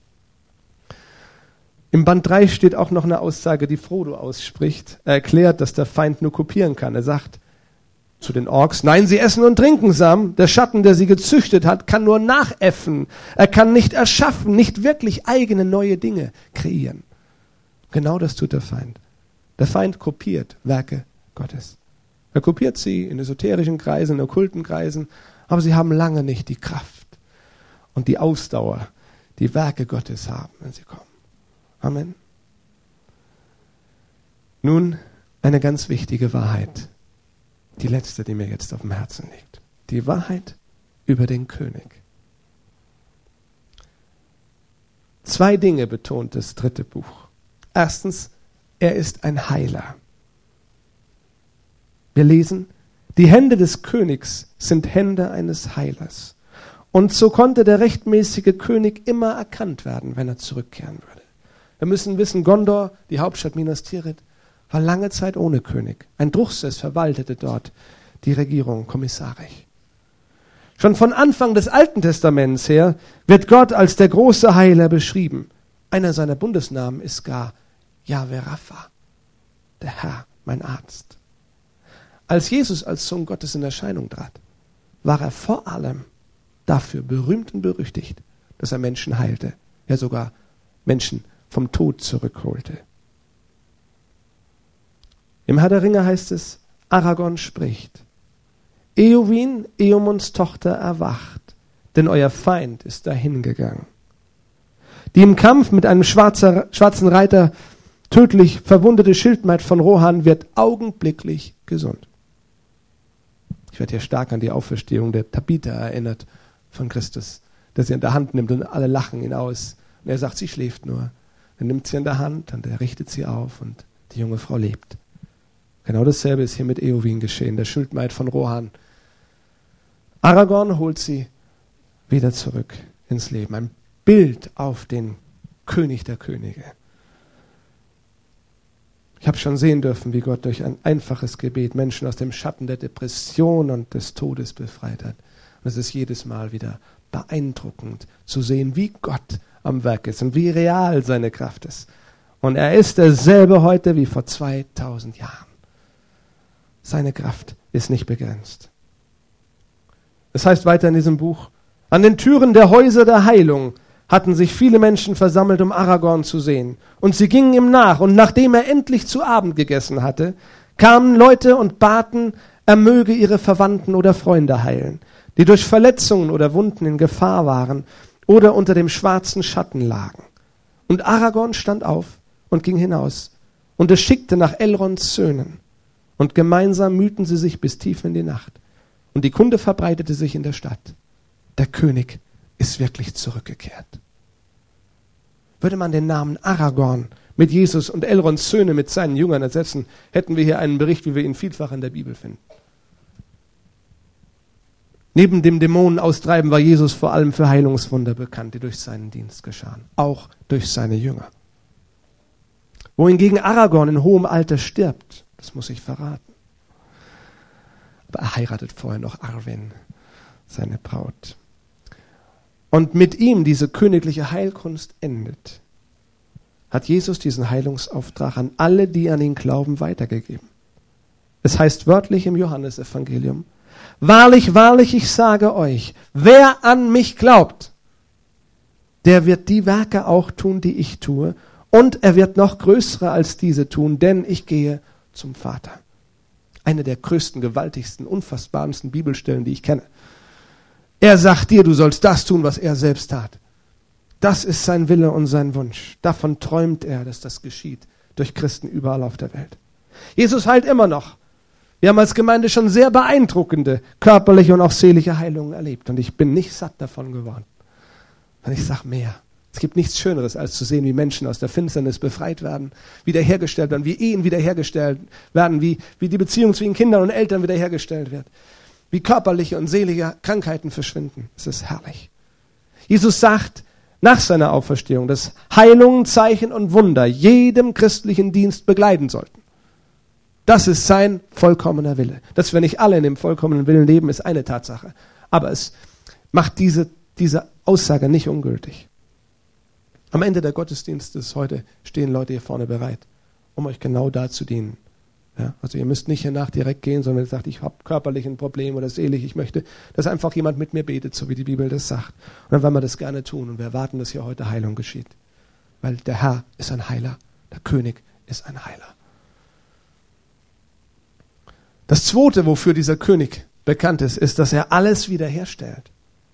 Im Band 3 steht auch noch eine Aussage, die Frodo ausspricht. Er erklärt, dass der Feind nur kopieren kann. Er sagt zu den Orks: Nein, sie essen und trinken Samen. Der Schatten, der sie gezüchtet hat, kann nur nachäffen. Er kann nicht erschaffen, nicht wirklich eigene neue Dinge kreieren. Genau das tut der Feind. Der Feind kopiert Werke Gottes. Er kopiert sie in esoterischen Kreisen, in okkulten Kreisen, aber sie haben lange nicht die Kraft und die Ausdauer, die Werke Gottes haben, wenn sie kommen. Amen. Nun eine ganz wichtige Wahrheit. Die letzte, die mir jetzt auf dem Herzen liegt. Die Wahrheit über den König. 2 Dinge betont das 3. Buch. Erstens, er ist ein Heiler. Wir lesen, die Hände des Königs sind Hände eines Heilers. Und so konnte der rechtmäßige König immer erkannt werden, wenn er zurückkehren würde. Wir müssen wissen, Gondor, die Hauptstadt Minas Tirith, war lange Zeit ohne König. Ein Druchsess verwaltete dort die Regierung kommissarisch. Schon von Anfang des Alten Testaments her wird Gott als der große Heiler beschrieben. Einer seiner Bundesnamen ist gar Jahwe Rapha, der Herr, mein Arzt. Als Jesus als Sohn Gottes in Erscheinung trat, war er vor allem dafür berühmt und berüchtigt, dass er Menschen heilte, ja sogar Menschen vom Tod zurückholte. Im Herr der Ringe heißt es, Aragorn spricht: Eowyn, Eomunds Tochter, erwacht, denn euer Feind ist dahingegangen. Die im Kampf mit einem schwarzen Reiter tödlich verwundete Schildmaid von Rohan wird augenblicklich gesund. Ich werde hier stark an die Auferstehung der Tabitha erinnert von Christus, der sie in der Hand nimmt und alle lachen ihn aus. Und er sagt, sie schläft nur. Er nimmt sie in der Hand und er richtet sie auf und die junge Frau lebt. Genau dasselbe ist hier mit Eowyn geschehen, der Schildmaid von Rohan. Aragorn holt sie wieder zurück ins Leben. Ein Bild auf den König der Könige. Ich habe schon sehen dürfen, wie Gott durch ein einfaches Gebet Menschen aus dem Schatten der Depression und des Todes befreit hat. Und es ist jedes Mal wieder beeindruckend zu sehen, wie Gott am Werk ist und wie real seine Kraft ist. Und er ist derselbe heute wie vor 2000 Jahren. Seine Kraft ist nicht begrenzt. Es heißt weiter in diesem Buch, an den Türen der Häuser der Heilung hatten sich viele Menschen versammelt, um Aragorn zu sehen. Und sie gingen ihm nach, und nachdem er endlich zu Abend gegessen hatte, kamen Leute und baten, er möge ihre Verwandten oder Freunde heilen, die durch Verletzungen oder Wunden in Gefahr waren oder unter dem schwarzen Schatten lagen. Und Aragorn stand auf und ging hinaus, und es schickte nach Elrons Söhnen. Und gemeinsam mühten sie sich bis tief in die Nacht. Und die Kunde verbreitete sich in der Stadt. Der König ist wirklich zurückgekehrt. Würde man den Namen Aragorn mit Jesus und Elrons Söhne mit seinen Jüngern ersetzen, hätten wir hier einen Bericht, wie wir ihn vielfach in der Bibel finden. Neben dem Dämonenaustreiben war Jesus vor allem für Heilungswunder bekannt, die durch seinen Dienst geschahen, auch durch seine Jünger. Wohingegen Aragorn in hohem Alter stirbt, das muss ich verraten. Aber er heiratet vorher noch Arwen, seine Braut. Und mit ihm diese königliche Heilkunst endet, hat Jesus diesen Heilungsauftrag an alle, die an ihn glauben, weitergegeben. Es heißt wörtlich im Johannesevangelium, wahrlich, wahrlich, ich sage euch, wer an mich glaubt, der wird die Werke auch tun, die ich tue, und er wird noch größere als diese tun, denn ich gehe zum Vater. Eine der größten, gewaltigsten, unfassbarsten Bibelstellen, die ich kenne. Er sagt dir, du sollst das tun, was er selbst tat. Das ist sein Wille und sein Wunsch. Davon träumt er, dass das geschieht durch Christen überall auf der Welt. Jesus heilt immer noch. Wir haben als Gemeinde schon sehr beeindruckende körperliche und auch seelische Heilungen erlebt. Und ich bin nicht satt davon geworden. Und ich sage mehr. Es gibt nichts Schöneres, als zu sehen, wie Menschen aus der Finsternis befreit werden, wiederhergestellt werden, wie Ehen wiederhergestellt werden, wie die Beziehung zwischen Kindern und Eltern wiederhergestellt wird, wie körperliche und seelische Krankheiten verschwinden. Es ist herrlich. Jesus sagt nach seiner Auferstehung, dass Heilungen, Zeichen und Wunder jedem christlichen Dienst begleiten sollten. Das ist sein vollkommener Wille. Dass wir nicht alle in dem vollkommenen Willen leben, ist eine Tatsache. Aber es macht diese Aussage nicht ungültig. Am Ende der Gottesdienstes heute stehen Leute hier vorne bereit, um euch genau da zu dienen. Ja, also ihr müsst nicht hiernach direkt gehen, sondern ihr sagt, ich habe körperlich ein Problem oder seelisch, ich möchte, dass einfach jemand mit mir betet, so wie die Bibel das sagt. Und dann wollen wir das gerne tun und wir erwarten, dass hier heute Heilung geschieht. Weil der Herr ist ein Heiler, der König ist ein Heiler. Das Zweite, wofür dieser König bekannt ist, dass er alles wiederherstellt.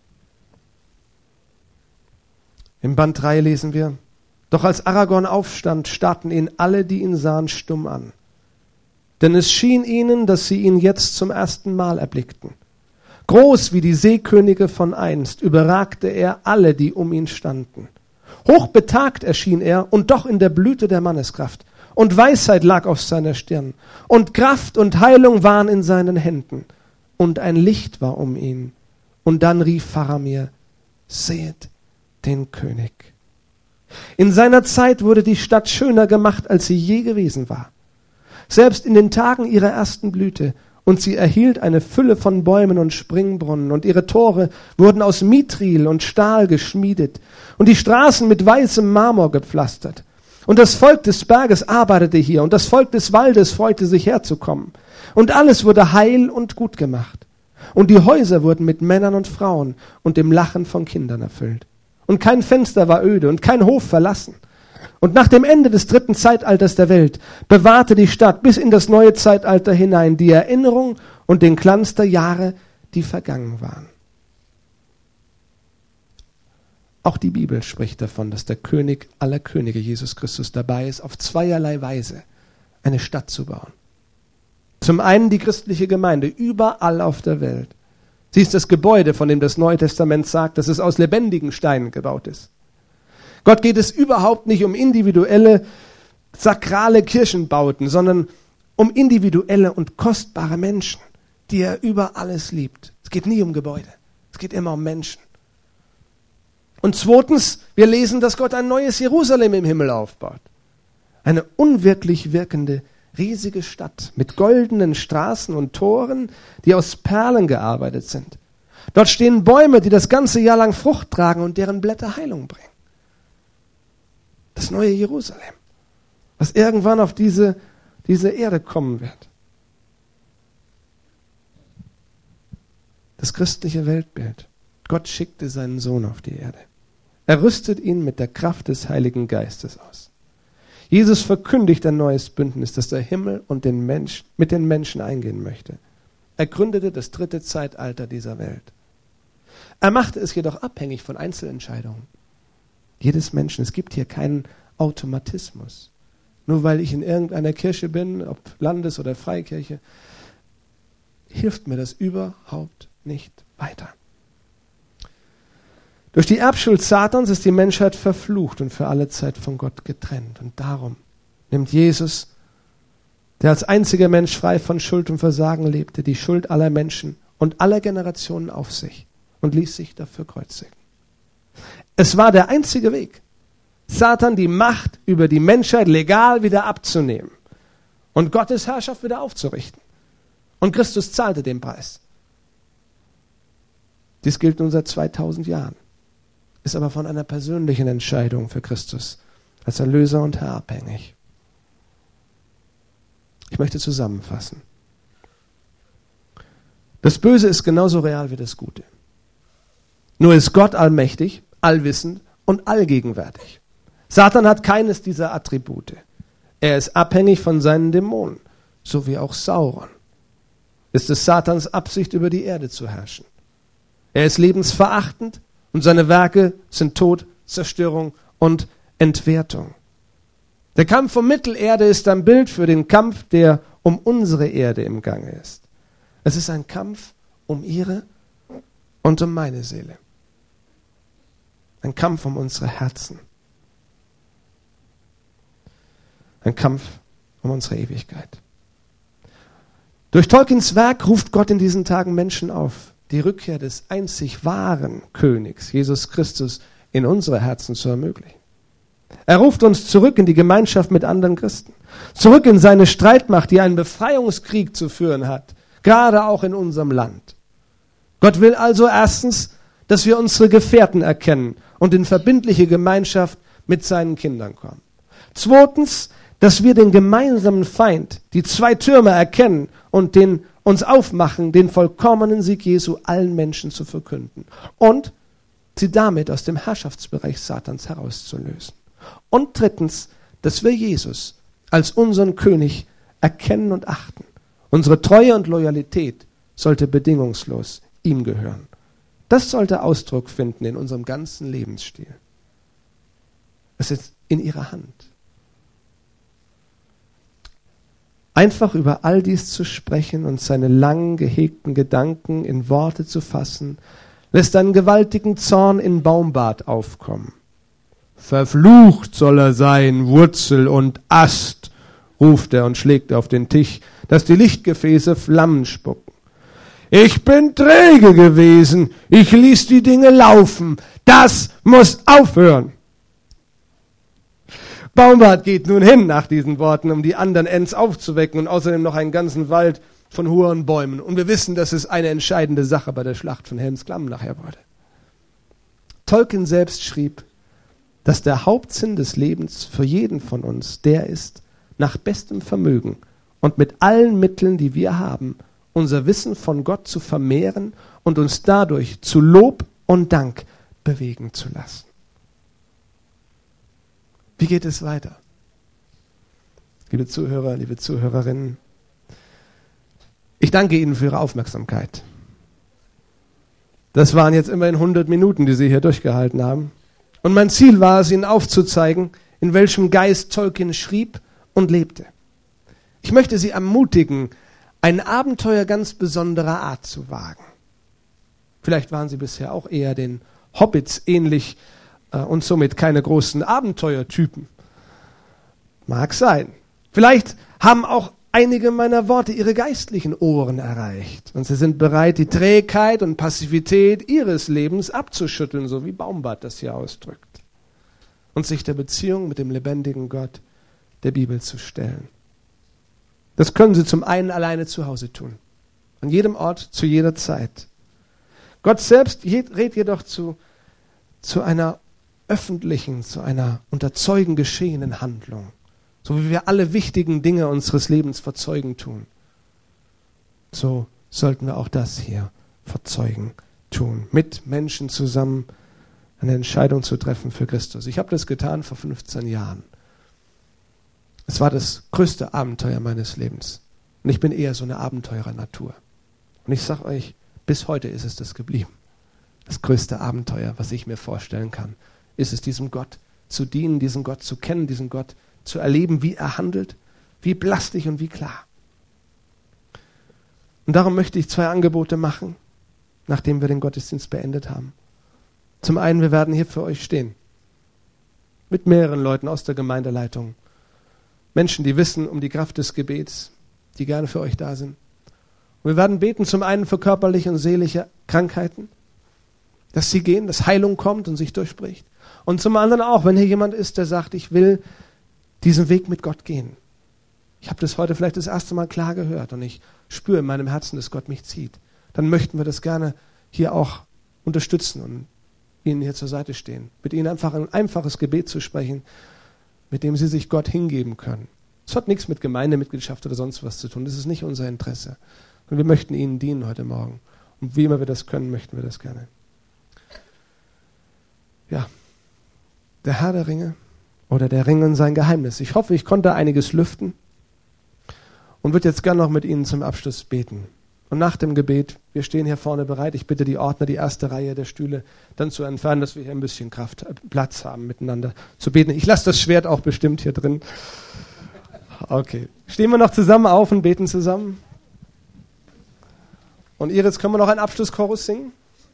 Im Band 3 lesen wir, doch als Aragorn aufstand, starrten ihn alle, die ihn sahen, stumm an. Denn es schien ihnen, dass sie ihn jetzt zum ersten Mal erblickten. Groß wie die Seekönige von einst überragte er alle, die um ihn standen. Hochbetagt erschien er und doch in der Blüte der Manneskraft. Und Weisheit lag auf seiner Stirn. Und Kraft und Heilung waren in seinen Händen. Und ein Licht war um ihn. Und dann rief Faramir, sehet den König. In seiner Zeit wurde die Stadt schöner gemacht, als sie je gewesen war. Selbst in den Tagen ihrer ersten Blüte. Und sie erhielt eine Fülle von Bäumen und Springbrunnen. Und ihre Tore wurden aus Mithril und Stahl geschmiedet. Und die Straßen mit weißem Marmor gepflastert. Und das Volk des Berges arbeitete hier. Und das Volk des Waldes freute sich herzukommen. Und alles wurde heil und gut gemacht. Und die Häuser wurden mit Männern und Frauen und dem Lachen von Kindern erfüllt. Und kein Fenster war öde und kein Hof verlassen. Und nach dem Ende des 3. Zeitalters der Welt bewahrte die Stadt bis in das neue Zeitalter hinein die Erinnerung und den Glanz der Jahre, die vergangen waren. Auch die Bibel spricht davon, dass der König aller Könige, Jesus Christus, dabei ist, auf zweierlei Weise eine Stadt zu bauen. Zum einen die christliche Gemeinde überall auf der Welt. Sie ist das Gebäude, von dem das Neue Testament sagt, dass es aus lebendigen Steinen gebaut ist. Gott geht es überhaupt nicht um individuelle, sakrale Kirchenbauten, sondern um individuelle und kostbare Menschen, die er über alles liebt. Es geht nie um Gebäude, es geht immer um Menschen. Und zweitens, wir lesen, dass Gott ein neues Jerusalem im Himmel aufbaut. Eine unwirklich wirkende, riesige Stadt mit goldenen Straßen und Toren, die aus Perlen gearbeitet sind. Dort stehen Bäume, die das ganze Jahr lang Frucht tragen und deren Blätter Heilung bringen. Das neue Jerusalem, was irgendwann auf diese Erde kommen wird. Das christliche Weltbild. Gott schickte seinen Sohn auf die Erde. Er rüstet ihn mit der Kraft des Heiligen Geistes aus. Jesus verkündigt ein neues Bündnis, das der Himmel und mit den Menschen eingehen möchte. Er gründete das 3. Zeitalter dieser Welt. Er machte es jedoch abhängig von Einzelentscheidungen. Jedes Menschen. Es gibt hier keinen Automatismus. Nur weil ich in irgendeiner Kirche bin, ob Landes- oder Freikirche, hilft mir das überhaupt nicht weiter. Durch die Erbschuld Satans ist die Menschheit verflucht und für alle Zeit von Gott getrennt. Und darum nimmt Jesus, der als einziger Mensch frei von Schuld und Versagen lebte, die Schuld aller Menschen und aller Generationen auf sich und ließ sich dafür kreuzigen. Es war der einzige Weg, Satan die Macht über die Menschheit legal wieder abzunehmen und Gottes Herrschaft wieder aufzurichten. Und Christus zahlte den Preis. Dies gilt nun seit 2000 Jahren, ist aber von einer persönlichen Entscheidung für Christus als Erlöser und Herr abhängig. Ich möchte zusammenfassen. Das Böse ist genauso real wie das Gute. Nur ist Gott allmächtig, allwissend und allgegenwärtig. Satan hat keines dieser Attribute. Er ist abhängig von seinen Dämonen, so wie auch Sauron. Ist es Satans Absicht, über die Erde zu herrschen. Er ist lebensverachtend und seine Werke sind Tod, Zerstörung und Entwertung. Der Kampf um Mittelerde ist ein Bild für den Kampf, der um unsere Erde im Gange ist. Es ist ein Kampf um ihre und um meine Seele. Ein Kampf um unsere Herzen. Ein Kampf um unsere Ewigkeit. Durch Tolkiens Werk ruft Gott in diesen Tagen Menschen auf, die Rückkehr des einzig wahren Königs, Jesus Christus, in unsere Herzen zu ermöglichen. Er ruft uns zurück in die Gemeinschaft mit anderen Christen, zurück in seine Streitmacht, die einen Befreiungskrieg zu führen hat, gerade auch in unserem Land. Gott will also erstens, dass wir unsere Gefährten erkennen und in verbindliche Gemeinschaft mit seinen Kindern kommen. Zweitens, dass wir den gemeinsamen Feind, die zwei Türme erkennen und uns aufmachen, den vollkommenen Sieg Jesu allen Menschen zu verkünden und sie damit aus dem Herrschaftsbereich Satans herauszulösen. Und drittens, dass wir Jesus als unseren König erkennen und achten. Unsere Treue und Loyalität sollte bedingungslos ihm gehören. Das sollte Ausdruck finden in unserem ganzen Lebensstil. Es ist in ihrer Hand. Einfach über all dies zu sprechen und seine lang gehegten Gedanken in Worte zu fassen, lässt einen gewaltigen Zorn in Baumbart aufkommen. Verflucht soll er sein, Wurzel und Ast, ruft er und schlägt auf den Tisch, dass die Lichtgefäße Flammen spucken. Ich bin träge gewesen, ich ließ die Dinge laufen, das muss aufhören. Baumbart geht nun hin nach diesen Worten, um die anderen Ents aufzuwecken und außerdem noch einen ganzen Wald von hohen Bäumen. Und wir wissen, dass es eine entscheidende Sache bei der Schlacht von Helms Klamm nachher wurde. Tolkien selbst schrieb, dass der Hauptsinn des Lebens für jeden von uns der ist, nach bestem Vermögen und mit allen Mitteln, die wir haben, unser Wissen von Gott zu vermehren und uns dadurch zu Lob und Dank bewegen zu lassen. Wie geht es weiter? Liebe Zuhörer, liebe Zuhörerinnen, ich danke Ihnen für Ihre Aufmerksamkeit. Das waren jetzt immerhin 100 Minuten, die Sie hier durchgehalten haben. Und mein Ziel war es, Ihnen aufzuzeigen, in welchem Geist Tolkien schrieb und lebte. Ich möchte Sie ermutigen, ein Abenteuer ganz besonderer Art zu wagen. Vielleicht waren Sie bisher auch eher den Hobbits ähnlich und somit keine großen Abenteuertypen. Mag sein. Vielleicht haben auch einige meiner Worte Ihre geistlichen Ohren erreicht und Sie sind bereit, die Trägheit und Passivität Ihres Lebens abzuschütteln, so wie Baumbart das hier ausdrückt, und sich der Beziehung mit dem lebendigen Gott der Bibel zu stellen. Das können Sie zum einen alleine zu Hause tun. An jedem Ort, zu jeder Zeit. Gott selbst rät jedoch zu einer öffentlichen, zu einer unter Zeugen geschehenen Handlung. So wie wir alle wichtigen Dinge unseres Lebens vor Zeugen tun. So sollten wir auch das hier vor Zeugen tun. Mit Menschen zusammen eine Entscheidung zu treffen für Christus. Ich habe das getan vor 15 Jahren. Es war das größte Abenteuer meines Lebens. Und ich bin eher so eine Abenteurernatur. Und ich sage euch, bis heute ist es das geblieben. Das größte Abenteuer, was ich mir vorstellen kann, ist es, diesem Gott zu dienen, diesen Gott zu kennen, diesen Gott zu erleben, wie er handelt, wie plastik und wie klar. Und darum möchte ich 2 Angebote machen, nachdem wir den Gottesdienst beendet haben. Zum einen, wir werden hier für euch stehen. Mit mehreren Leuten aus der Gemeindeleitung. Menschen, die wissen um die Kraft des Gebets, die gerne für euch da sind. Und wir werden beten zum einen für körperliche und seelische Krankheiten, dass sie gehen, dass Heilung kommt und sich durchbricht. Und zum anderen auch, wenn hier jemand ist, der sagt, ich will diesen Weg mit Gott gehen. Ich habe das heute vielleicht das erste Mal klar gehört und ich spüre in meinem Herzen, dass Gott mich zieht. Dann möchten wir das gerne hier auch unterstützen und Ihnen hier zur Seite stehen. Mit Ihnen einfach ein einfaches Gebet zu sprechen, mit dem Sie sich Gott hingeben können. Es hat nichts mit Gemeindemitgliedschaft oder sonst was zu tun. Das ist nicht unser Interesse. Und wir möchten Ihnen dienen heute Morgen. Und wie immer wir das können, möchten wir das gerne. Ja, der Herr der Ringe oder der Ring und sein Geheimnis. Ich hoffe, ich konnte einiges lüften und würde jetzt gerne noch mit Ihnen zum Abschluss beten. Und nach dem Gebet, wir stehen hier vorne bereit. Ich bitte die Ordner, die erste Reihe der Stühle dann zu entfernen, dass wir hier ein bisschen Platz haben, miteinander zu beten. Ich lasse das Schwert auch bestimmt hier drin. Okay. Stehen wir noch zusammen auf und beten zusammen? Und Iris, können wir noch einen Abschlusschorus singen?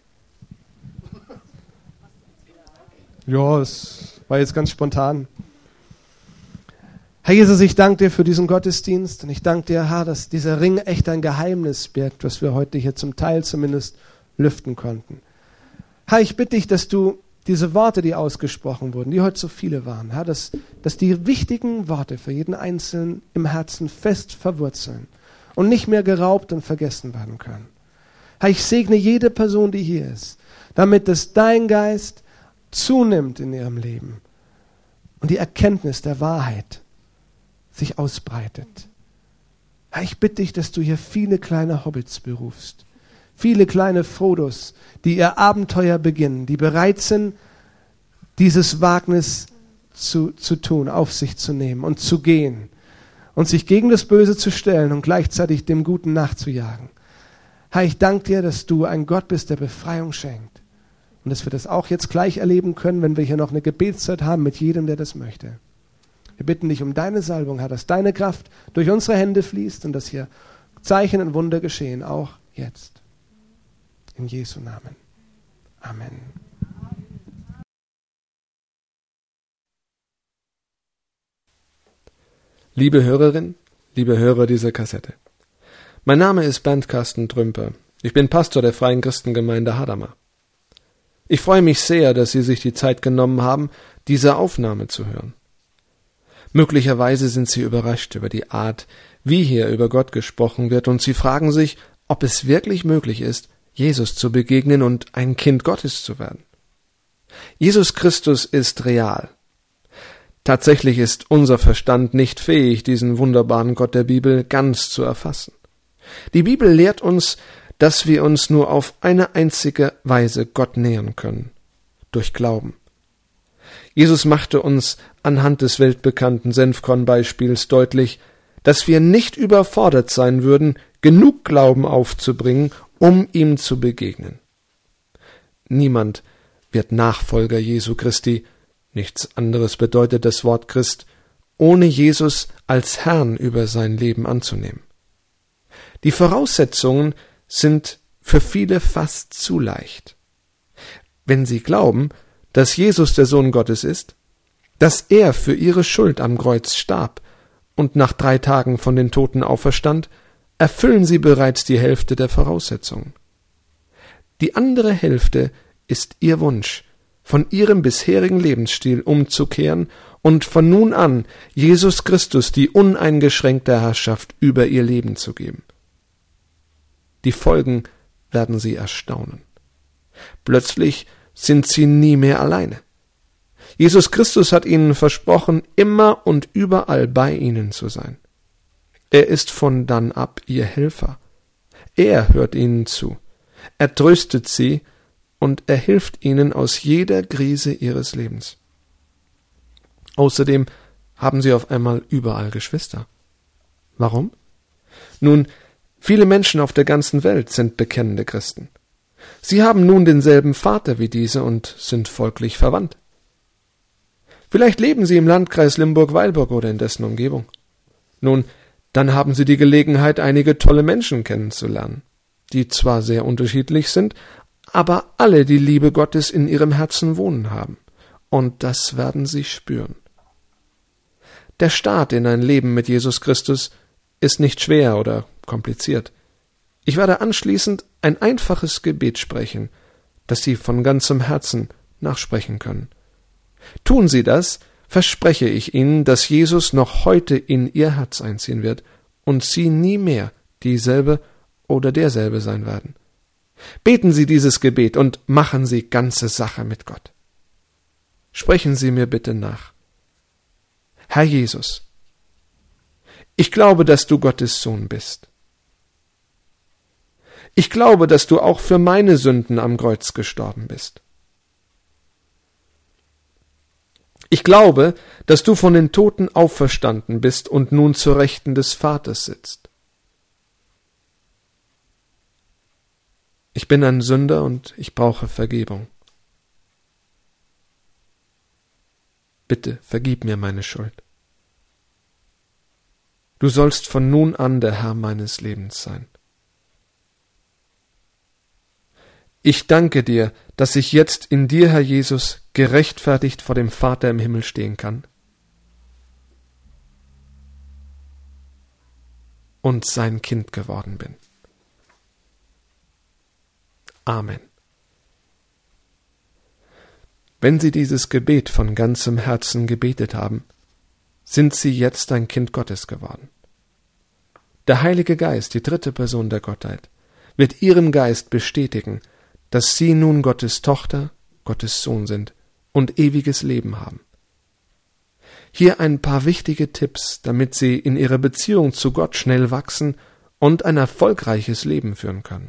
Ja, es war jetzt ganz spontan. Herr Jesus, ich danke dir für diesen Gottesdienst und ich danke dir, Herr, dass dieser Ring echt ein Geheimnis birgt, was wir heute hier zum Teil zumindest lüften konnten. Herr, ich bitte dich, dass du diese Worte, die ausgesprochen wurden, die heute so viele waren, Herr, dass die wichtigen Worte für jeden Einzelnen im Herzen fest verwurzeln und nicht mehr geraubt und vergessen werden können. Herr, ich segne jede Person, die hier ist, damit dass dein Geist zunimmt in ihrem Leben und die Erkenntnis der Wahrheit sich ausbreitet. Herr, ich bitte dich, dass du hier viele kleine Hobbits berufst, viele kleine Frodos, die ihr Abenteuer beginnen, die bereit sind, dieses Wagnis zu tun, auf sich zu nehmen und zu gehen und sich gegen das Böse zu stellen und gleichzeitig dem Guten nachzujagen. Herr, ich danke dir, dass du ein Gott bist, der Befreiung schenkt und dass wir das auch jetzt gleich erleben können, wenn wir hier noch eine Gebetszeit haben mit jedem, der das möchte. Wir bitten dich um deine Salbung, Herr, dass deine Kraft durch unsere Hände fließt und dass hier Zeichen und Wunder geschehen, auch jetzt. In Jesu Namen. Amen. Liebe Hörerin, liebe Hörer dieser Kassette. Mein Name ist Bernd Carsten Trümper. Ich bin Pastor der Freien Christengemeinde Hadamar. Ich freue mich sehr, dass Sie sich die Zeit genommen haben, diese Aufnahme zu hören. Möglicherweise sind Sie überrascht über die Art, wie hier über Gott gesprochen wird, und Sie fragen sich, ob es wirklich möglich ist, Jesus zu begegnen und ein Kind Gottes zu werden. Jesus Christus ist real. Tatsächlich ist unser Verstand nicht fähig, diesen wunderbaren Gott der Bibel ganz zu erfassen. Die Bibel lehrt uns, dass wir uns nur auf eine einzige Weise Gott nähern können, durch Glauben. Jesus machte uns anhand des weltbekannten Senfkorn-Beispiels deutlich, dass wir nicht überfordert sein würden, genug Glauben aufzubringen, um ihm zu begegnen. Niemand wird Nachfolger Jesu Christi, nichts anderes bedeutet das Wort Christ, ohne Jesus als Herrn über sein Leben anzunehmen. Die Voraussetzungen sind für viele fast zu leicht. Wenn sie glauben, dass Jesus der Sohn Gottes ist, dass er für ihre Schuld am Kreuz starb und nach 3 Tagen von den Toten auferstand, erfüllen sie bereits die Hälfte der Voraussetzungen. Die andere Hälfte ist ihr Wunsch, von ihrem bisherigen Lebensstil umzukehren und von nun an Jesus Christus die uneingeschränkte Herrschaft über ihr Leben zu geben. Die Folgen werden sie erstaunen. Plötzlich sind sie nie mehr alleine. Jesus Christus hat ihnen versprochen, immer und überall bei ihnen zu sein. Er ist von dann ab ihr Helfer. Er hört ihnen zu. Er tröstet sie und er hilft ihnen aus jeder Krise ihres Lebens. Außerdem haben sie auf einmal überall Geschwister. Warum? Nun, viele Menschen auf der ganzen Welt sind bekennende Christen. Sie haben nun denselben Vater wie diese und sind folglich verwandt. Vielleicht leben sie im Landkreis Limburg-Weilburg oder in dessen Umgebung. Nun, dann haben sie die Gelegenheit, einige tolle Menschen kennenzulernen, die zwar sehr unterschiedlich sind, aber alle die Liebe Gottes in ihrem Herzen wohnen haben. Und das werden sie spüren. Der Start in ein Leben mit Jesus Christus ist nicht schwer oder kompliziert. Ich werde anschließend ein einfaches Gebet sprechen, das Sie von ganzem Herzen nachsprechen können. Tun Sie das, verspreche ich Ihnen, dass Jesus noch heute in Ihr Herz einziehen wird und Sie nie mehr dieselbe oder derselbe sein werden. Beten Sie dieses Gebet und machen Sie ganze Sache mit Gott. Sprechen Sie mir bitte nach. Herr Jesus, ich glaube, dass du Gottes Sohn bist. Ich glaube, dass du auch für meine Sünden am Kreuz gestorben bist. Ich glaube, dass du von den Toten auferstanden bist und nun zur Rechten des Vaters sitzt. Ich bin ein Sünder und ich brauche Vergebung. Bitte vergib mir meine Schuld. Du sollst von nun an der Herr meines Lebens sein. Ich danke dir, dass ich jetzt in dir, Herr Jesus, gerechtfertigt vor dem Vater im Himmel stehen kann und sein Kind geworden bin. Amen. Wenn Sie dieses Gebet von ganzem Herzen gebetet haben, sind Sie jetzt ein Kind Gottes geworden. Der Heilige Geist, die dritte Person der Gottheit, wird Ihrem Geist bestätigen, dass Sie nun Gottes Tochter, Gottes Sohn sind und ewiges Leben haben. Hier ein paar wichtige Tipps, damit Sie in Ihrer Beziehung zu Gott schnell wachsen und ein erfolgreiches Leben führen können.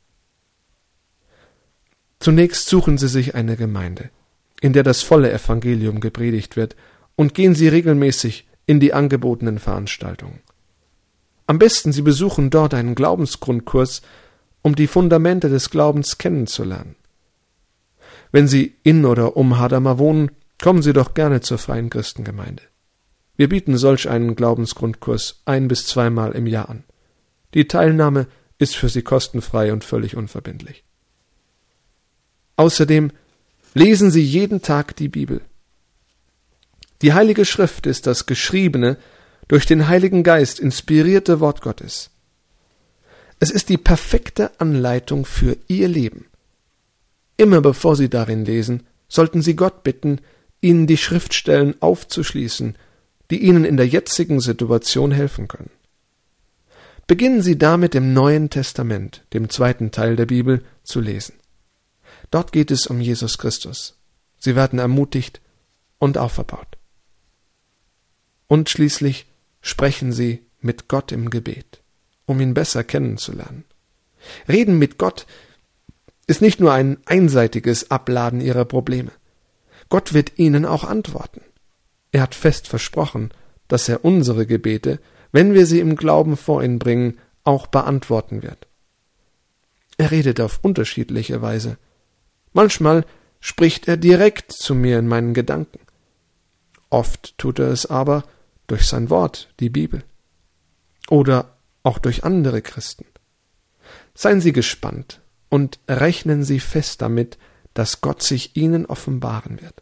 Zunächst suchen Sie sich eine Gemeinde, in der das volle Evangelium gepredigt wird, und gehen Sie regelmäßig in die angebotenen Veranstaltungen. Am besten Sie besuchen dort einen Glaubensgrundkurs, um die Fundamente des Glaubens kennenzulernen. Wenn Sie in oder um Hadamar wohnen, kommen Sie doch gerne zur Freien Christengemeinde. Wir bieten solch einen Glaubensgrundkurs 1- bis 2-mal im Jahr an. Die Teilnahme ist für Sie kostenfrei und völlig unverbindlich. Außerdem lesen Sie jeden Tag die Bibel. Die Heilige Schrift ist das geschriebene, durch den Heiligen Geist inspirierte Wort Gottes. Es ist die perfekte Anleitung für Ihr Leben. Immer bevor Sie darin lesen, sollten Sie Gott bitten, Ihnen die Schriftstellen aufzuschließen, die Ihnen in der jetzigen Situation helfen können. Beginnen Sie damit im Neuen Testament, dem 2. Teil der Bibel, zu lesen. Dort geht es um Jesus Christus. Sie werden ermutigt und auferbaut. Und schließlich sprechen Sie mit Gott im Gebet, um ihn besser kennenzulernen. Reden mit Gott ist nicht nur ein einseitiges Abladen Ihrer Probleme. Gott wird Ihnen auch antworten. Er hat fest versprochen, dass er unsere Gebete, wenn wir sie im Glauben vor ihn bringen, auch beantworten wird. Er redet auf unterschiedliche Weise. Manchmal spricht er direkt zu mir in meinen Gedanken. Oft tut er es aber durch sein Wort, die Bibel. Oder auch durch andere Christen. Seien Sie gespannt und rechnen Sie fest damit, dass Gott sich Ihnen offenbaren wird.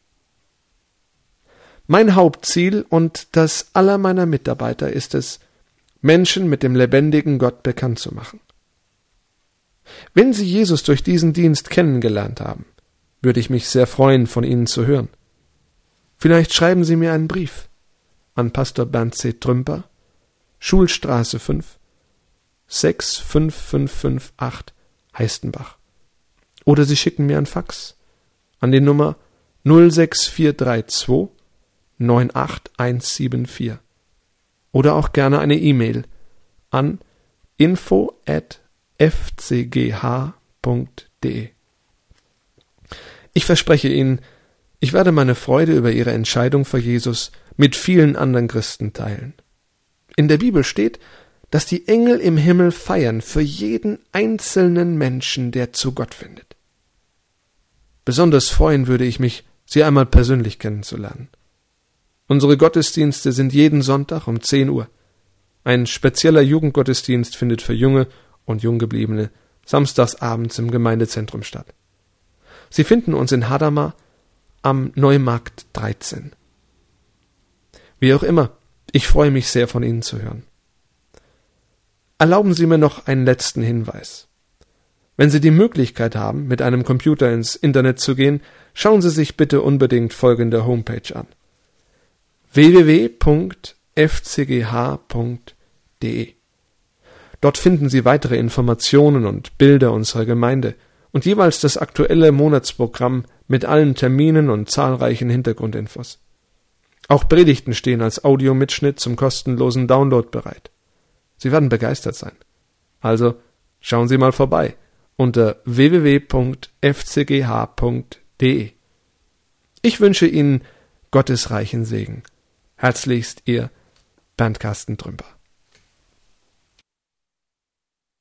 Mein Hauptziel und das aller meiner Mitarbeiter ist es, Menschen mit dem lebendigen Gott bekannt zu machen. Wenn Sie Jesus durch diesen Dienst kennengelernt haben, würde ich mich sehr freuen, von Ihnen zu hören. Vielleicht schreiben Sie mir einen Brief an Pastor Bernd C. Trümper, Schulstraße 5, 65558 Heistenbach. Oder Sie schicken mir ein Fax an die Nummer 06432 98174. Oder auch gerne eine E-Mail an info@fcgh.de. Ich verspreche Ihnen, ich werde meine Freude über Ihre Entscheidung für Jesus mit vielen anderen Christen teilen. In der Bibel steht, dass die Engel im Himmel feiern für jeden einzelnen Menschen, der zu Gott findet. Besonders freuen würde ich mich, Sie einmal persönlich kennenzulernen. Unsere Gottesdienste sind jeden Sonntag um 10 Uhr. Ein spezieller Jugendgottesdienst findet für Junge und Junggebliebene samstags abends im Gemeindezentrum statt. Sie finden uns in Hadamar am Neumarkt 13. Wie auch immer, ich freue mich sehr, von Ihnen zu hören. Erlauben Sie mir noch einen letzten Hinweis. Wenn Sie die Möglichkeit haben, mit einem Computer ins Internet zu gehen, schauen Sie sich bitte unbedingt folgende Homepage an: www.fcgh.de. Dort finden Sie weitere Informationen und Bilder unserer Gemeinde und jeweils das aktuelle Monatsprogramm mit allen Terminen und zahlreichen Hintergrundinfos. Auch Predigten stehen als Audiomitschnitt zum kostenlosen Download bereit. Sie werden begeistert sein. Also schauen Sie mal vorbei unter www.fcgh.de. Ich wünsche Ihnen Gottes reichen Segen. Herzlichst Ihr Bernd Carsten Trümper.